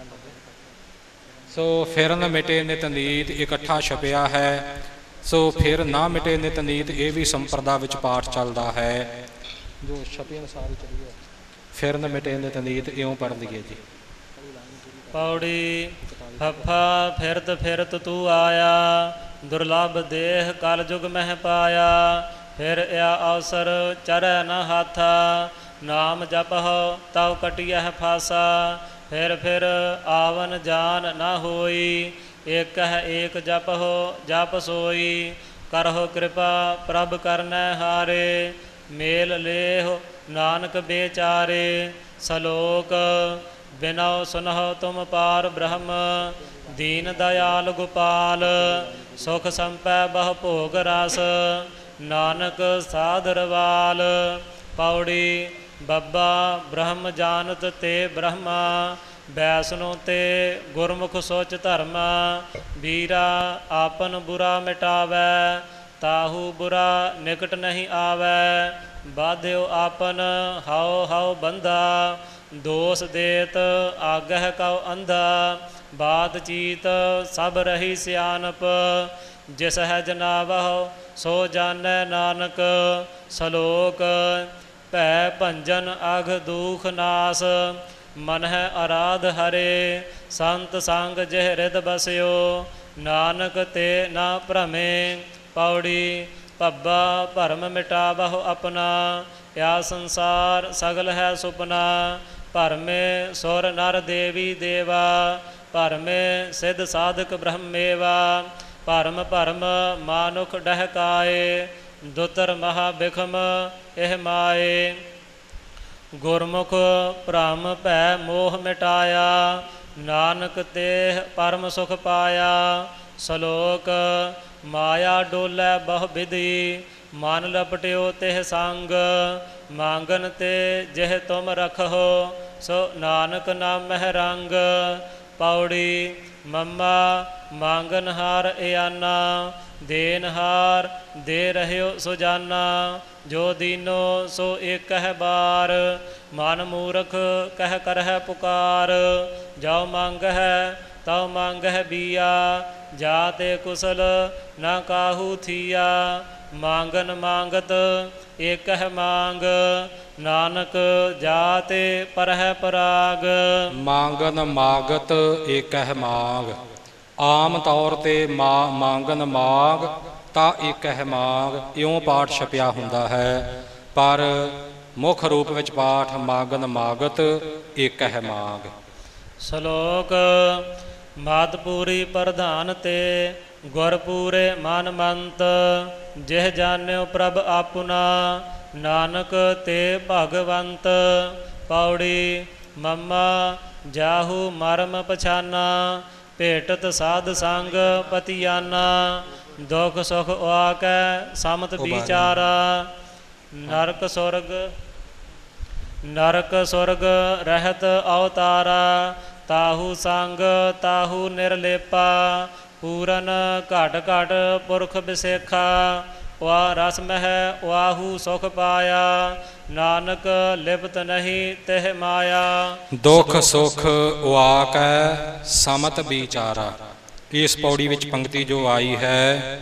ਸੋ ਫਿਰਨ ਮਿਟੇ ਨਿਤ ਨੀਤ ਇਕੱਠਾ ਛਪਿਆ ਹੈ। ਸੋ ਫਿਰ ਨਾ ਮਿਟੇ ਨਿਤ ਨੀਤ, ਇਹ ਵੀ ਸੰਪਰਦਾ ਵਿੱਚ ਪਾਠ ਚੱਲਦਾ ਹੈ। ਜੋ ਛਪੇ ਅਨੁਸਾਰ ਹੀ ਚੱਲੀਏ। ਫਿਰਨ ਮਿਟੇ ਨਿਤ ਨੀਤ ਇਉਂ ਪੜ੍ਹ ਲਈਏ ਜੀ। ਪੌੜੀ ਫੱਫਾ ਫਿਰਤ ਫਿਰਤ ਤੂੰ ਆਇਆ, ਦੁਰਲਭ ਦੇਹ ਕਲ ਜੁਗ ਮਹਿ ਪਾਇਆ। ਫਿਰ ਆ ਅਵਸਰ ਚਰੈ ਨ ਹਾਥਾ, ਨਾਮ ਜਪਹੁ ਤਉ ਕਟਿਐ ਫਾਸਾ। ਫਿਰ ਫਿਰ ਆਵਨ ਜਾਨ ਨਾ ਹੋਈ, ਏਕ ਹੈ ਏਕ ਜਪਹੁ ਜਪ ਸੋਈ। ਕਰਹੁ ਕਿਰਪਾ ਪ੍ਰਭ ਕਰਨੈ ਹਾਰੇ, ਮੇਲ ਲੇਹੁ ਨਾਨਕ ਬੇਚਾਰੇ। ਸ਼ਲੋਕ ਬਿਨਉ ਸੁਨਹੁ ਤੁਮ ਪਾਰ ਬ੍ਰਹਮ, ਦੀਨ ਦਇਆਲ ਗੋਪਾਲ। ਸੁਖ ਸੰਪੈ ਬਹੁ ਭੋਗ ਰਸ, ਨਾਨਕ ਸਾਧ ਰਵਾਲ। ਪੌੜੀ ਬੱਬਾ ਬ੍ਰਹਮ ਜਾਨਤ ਤੇ ਬ੍ਰਹਮਾ, ਵੈਸਨੋ ਤੇ ਗੁਰਮੁਖ ਸੋਚ ਧਰਮਾ। ਵੀਰਾ ਆਪਨ ਬੁਰਾ ਮਿਟਾਵੈ, ਤਾਹੂ ਬੁਰਾ ਨਿਕਟ ਨਹੀਂ ਆਵੈ। ਬਾਧਿਓ ਆਪਨ ਹਉ ਹਉ ਬੰਧਾ, ਦੋਸ ਦੇਤ ਆਗਹਿ ਕਉ ਅੰਧਾ। ਬਾਤ ਚੀਤ ਸਭ ਰਹੀ ਸਿਆਨਪ, ਜਿਸ ਹੈ ਜਨਾਵਹੁ ਸੋ ਜਾਣੈ ਨਾਨਕ। ਸਲੋਕ ਭੈ ਭੰਜਨ ਅਘ ਦੂਖ ਨਾਸ ਮਨ ਹੈ ਅਰਾਧ ਹਰੇ। ਸੰਤ ਸੰਗ ਜਿਹ ਰਿਦ ਬਸਿਓ ਨਾਨਕ ਤੇ ਨਾ ਭ੍ਰਮੇ। ਪੌੜੀ ਪੱਬਾ ਭਰਮ ਮਿਟਾਵਹੁ ਆਪਣਾ ਯਾ ਸੰਸਾਰ ਸਗਲ ਹੈ ਸੁਪਨਾ। ਭਰਮੇ ਸੁਰ ਨਰ ਦੇਵੀ ਦੇਵਾ ਭਰਮੇ ਸਿੱਧ ਸਾਧਕ ਬ੍ਰਹਮੇਵਾ। ਭਰਮ ਭਰਮ ਮਾਨੁਖ ਡਹਿਕਾਏ ਦੁਤਰ ਮਹਾ ਬਿਖਮ ਇਹ ਮਾਏ। ਗੁਰਮੁਖ ਭ੍ਰਮ ਭੈ ਮੋਹ ਮਿਟਾਇਆ ਨਾਨਕ ਤੇ ਪਰਮ ਸੁਖ ਪਾਇਆ। ਸਲੋਕ ਮਾਇਆ ਡੋਲੇ ਬਹੁ ਵਿਧੀ ਮਨ ਲਪਟਿਓ ਤਿਹ ਸੰਗ। ਮੰਗਨ ਤੇ ਜਿਹ ਤੁਮ ਰਖੋ ਸੋ ਨਾਨਕ ਨਾਮਹਿ ਰੰਗ। ਪੌੜੀ ਮਮਾ ਮੰਗਨਹਾਰ ਇਆਨਾ ਦੇਨਹਾਰ ਦੇ ਰਹਿਓ ਸੁਜਾਨਾ। ਜੋ ਦੀਨੋ ਸੋ ਏਕਹਿ ਬਾਰ ਮਨ ਮੂਰਖ ਕਹਿ ਕਰਹਿ ਪੁਕਾਰ। ਜੋ ਮੰਗਹਿ ਤਉ ਮੰਗਹਿ ਬੀਆ ਜਾ ਤੇ ਕੁਸਲ ਨਾ ਕਾਹੂ ਥੀਆ। ਮੰਗਨ ਮੰਗਤ ਏਕਹਿ ਮੰਗ ਨਾਨਕ ਜਾਤੇ ਪਰਹਿ ਪਰਾਗ। ਮੰਗਨ ਮਾਗਤ ਏਕਹਿ ਮਾਗ। ਆਮ ਤੌਰ ਤੇ ਮਾ ਮੰਗਨ ਮਾਗ ਤਾਂ ਏਕਹਿ ਮਾਗ ਇਉਂ ਪਾਠ ਛਪਿਆ ਹੁੰਦਾ ਹੈ, ਪਰ ਮੁੱਖ ਰੂਪ ਵਿੱਚ ਪਾਠ ਮੰਗਨ ਮਾਗਤ ਏਕਹਿ ਮਾਗ। ਸ਼ਲੋਕ ਮਾਤਪੂਰੀ ਪ੍ਰਧਾਨ ਤੇ ਗੁਰ ਪੂਰੇ ਮਨ ਮੰਤ। ਜਿਹ ਜਾਣਿਓ ਪ੍ਰਭ ਆਪੁਨਾ ਨਾਨਕ ਤੇ ਭਗਵੰਤ। ਪੌੜੀ ਮਮਾ ਜਾਹੂ ਮਰਮ ਪਛਾਨਾ ਭੇਟਤ ਸਾਧ ਸੰਗ ਪਤੀਆਨਾ। ਦੁਖ ਸੁਖ ਆਕੈ ਸਮਤ ਵਿਚਾਰਾ ਨਰਕ ਸੁਰਗ ਨਰਕ ਸੁਰਗ ਰਹਿਤ ਅਵਤਾਰਾ। ਤਾਹੂ ਸੰਗ ਤਾਹੂ ਨਿਰਲੇਪਾ ਪੂਰਨ ਘਟ ਘਟ ਪੁਰਖ ਵਿਸੇਖਾ। ਵਾ ਰਸ ਮਹਿ ਵਾਹੂ ਸੁਖ ਪਾਇਆ ਨਾਨਕ ਲਿਪਤ ਨਹੀਂ ਤਿਹ ਮਾਇਆ। ਦੁਖ ਸੁਖ ਵਾਕੈ ਸਮਤ ਵਿਚਾਰਾ। ਇਸ ਪੌੜੀ ਵਿੱਚ ਪੰਕਤੀ ਜੋ ਆਈ ਹੈ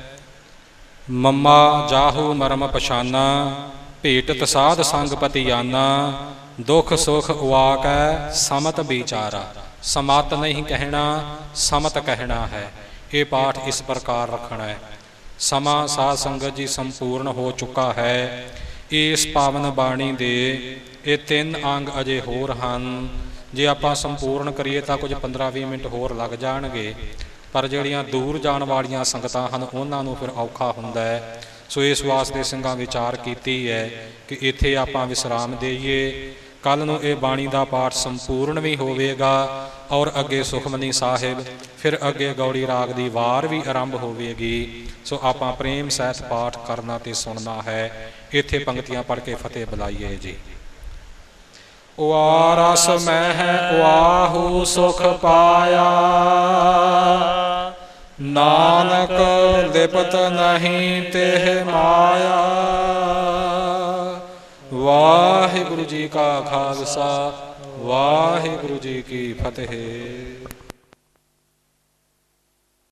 ਮਮਾ ਜਾਹੂ ਮਰਮ ਪਛਾਨਾ ਭੇਟਤ ਸਾਧ ਸੰਗ ਪਤੀਆਨਾ। ਦੁਖ ਸੁਖ ਵਾਕੈ ਸਮਤ ਵਿਚਾਰਾ। ਸਮਤ ਨਹੀਂ ਕਹਿਣਾ ਸਮਤ ਕਹਿਣਾ ਹੈ। ਇਹ ਪਾਠ ਇਸ ਪ੍ਰਕਾਰ ਰੱਖਣਾ ਹੈ। ਸਮਾਂ ਸਾਧ ਸੰਗਤ ਜੀ ਸੰਪੂਰਨ ਹੋ ਚੁੱਕਾ ਹੈ। ਇਸ ਪਾਵਨ ਬਾਣੀ ਦੇ ਇਹ ਤਿੰਨ ਅੰਗ ਅਜੇ ਹੋਰ ਹਨ। ਜੇ ਆਪਾਂ ਸੰਪੂਰਨ ਕਰੀਏ ਤਾਂ ਕੁਝ ਪੰਦਰਾਂ ਵੀਹ ਮਿੰਟ ਹੋਰ ਲੱਗ ਜਾਣਗੇ, ਪਰ ਜਿਹੜੀਆਂ ਦੂਰ ਜਾਣ ਵਾਲੀਆਂ ਸੰਗਤਾਂ ਹਨ ਉਹਨਾਂ ਨੂੰ ਫਿਰ ਔਖਾ ਹੁੰਦਾ ਹੈ। ਸੋ ਇਸ ਵਾਸਤੇ ਸਿੰਘਾਂ ਵਿਚਾਰ ਕੀਤੀ ਹੈ ਕਿ ਇੱਥੇ ਆਪਾਂ ਵਿਸਰਾਮ ਦੇਈਏ। ਕੱਲ੍ਹ ਨੂੰ ਇਹ ਬਾਣੀ ਦਾ ਪਾਠ ਸੰਪੂਰਨ ਵੀ ਹੋਵੇਗਾ ਔਰ ਅੱਗੇ ਸੁਖਮਨੀ ਸਾਹਿਬ, ਫਿਰ ਅੱਗੇ ਗੌੜੀ ਰਾਗ ਦੀ ਵਾਰ ਵੀ ਆਰੰਭ ਹੋਵੇਗੀ। ਸੋ ਆਪਾਂ ਪ੍ਰੇਮ ਸਹਿਤ ਪਾਠ ਕਰਨਾ ਤੇ ਸੁਣਨਾ ਹੈ। ਇੱਥੇ ਪੰਕਤੀਆਂ ਪੜ੍ਹ ਕੇ ਫਤਿਹ ਬੁਲਾਈਏ ਜੀ। ਵਾਰਸ ਮਹਿ ਵਾਹੂ ਸੁਖ ਪਾਇਆ ਨਾਨਕ ਲਿਪਤ ਨਹੀਂ ਤਿਹ ਮਾਇਆ। ਵਾਹਿਗੁਰੂ ਜੀ ਕਾ ਖਾਲਸਾ ਵਾਹਿਗੁਰੂ ਜੀ ਕੀ ਫਤਿਹ।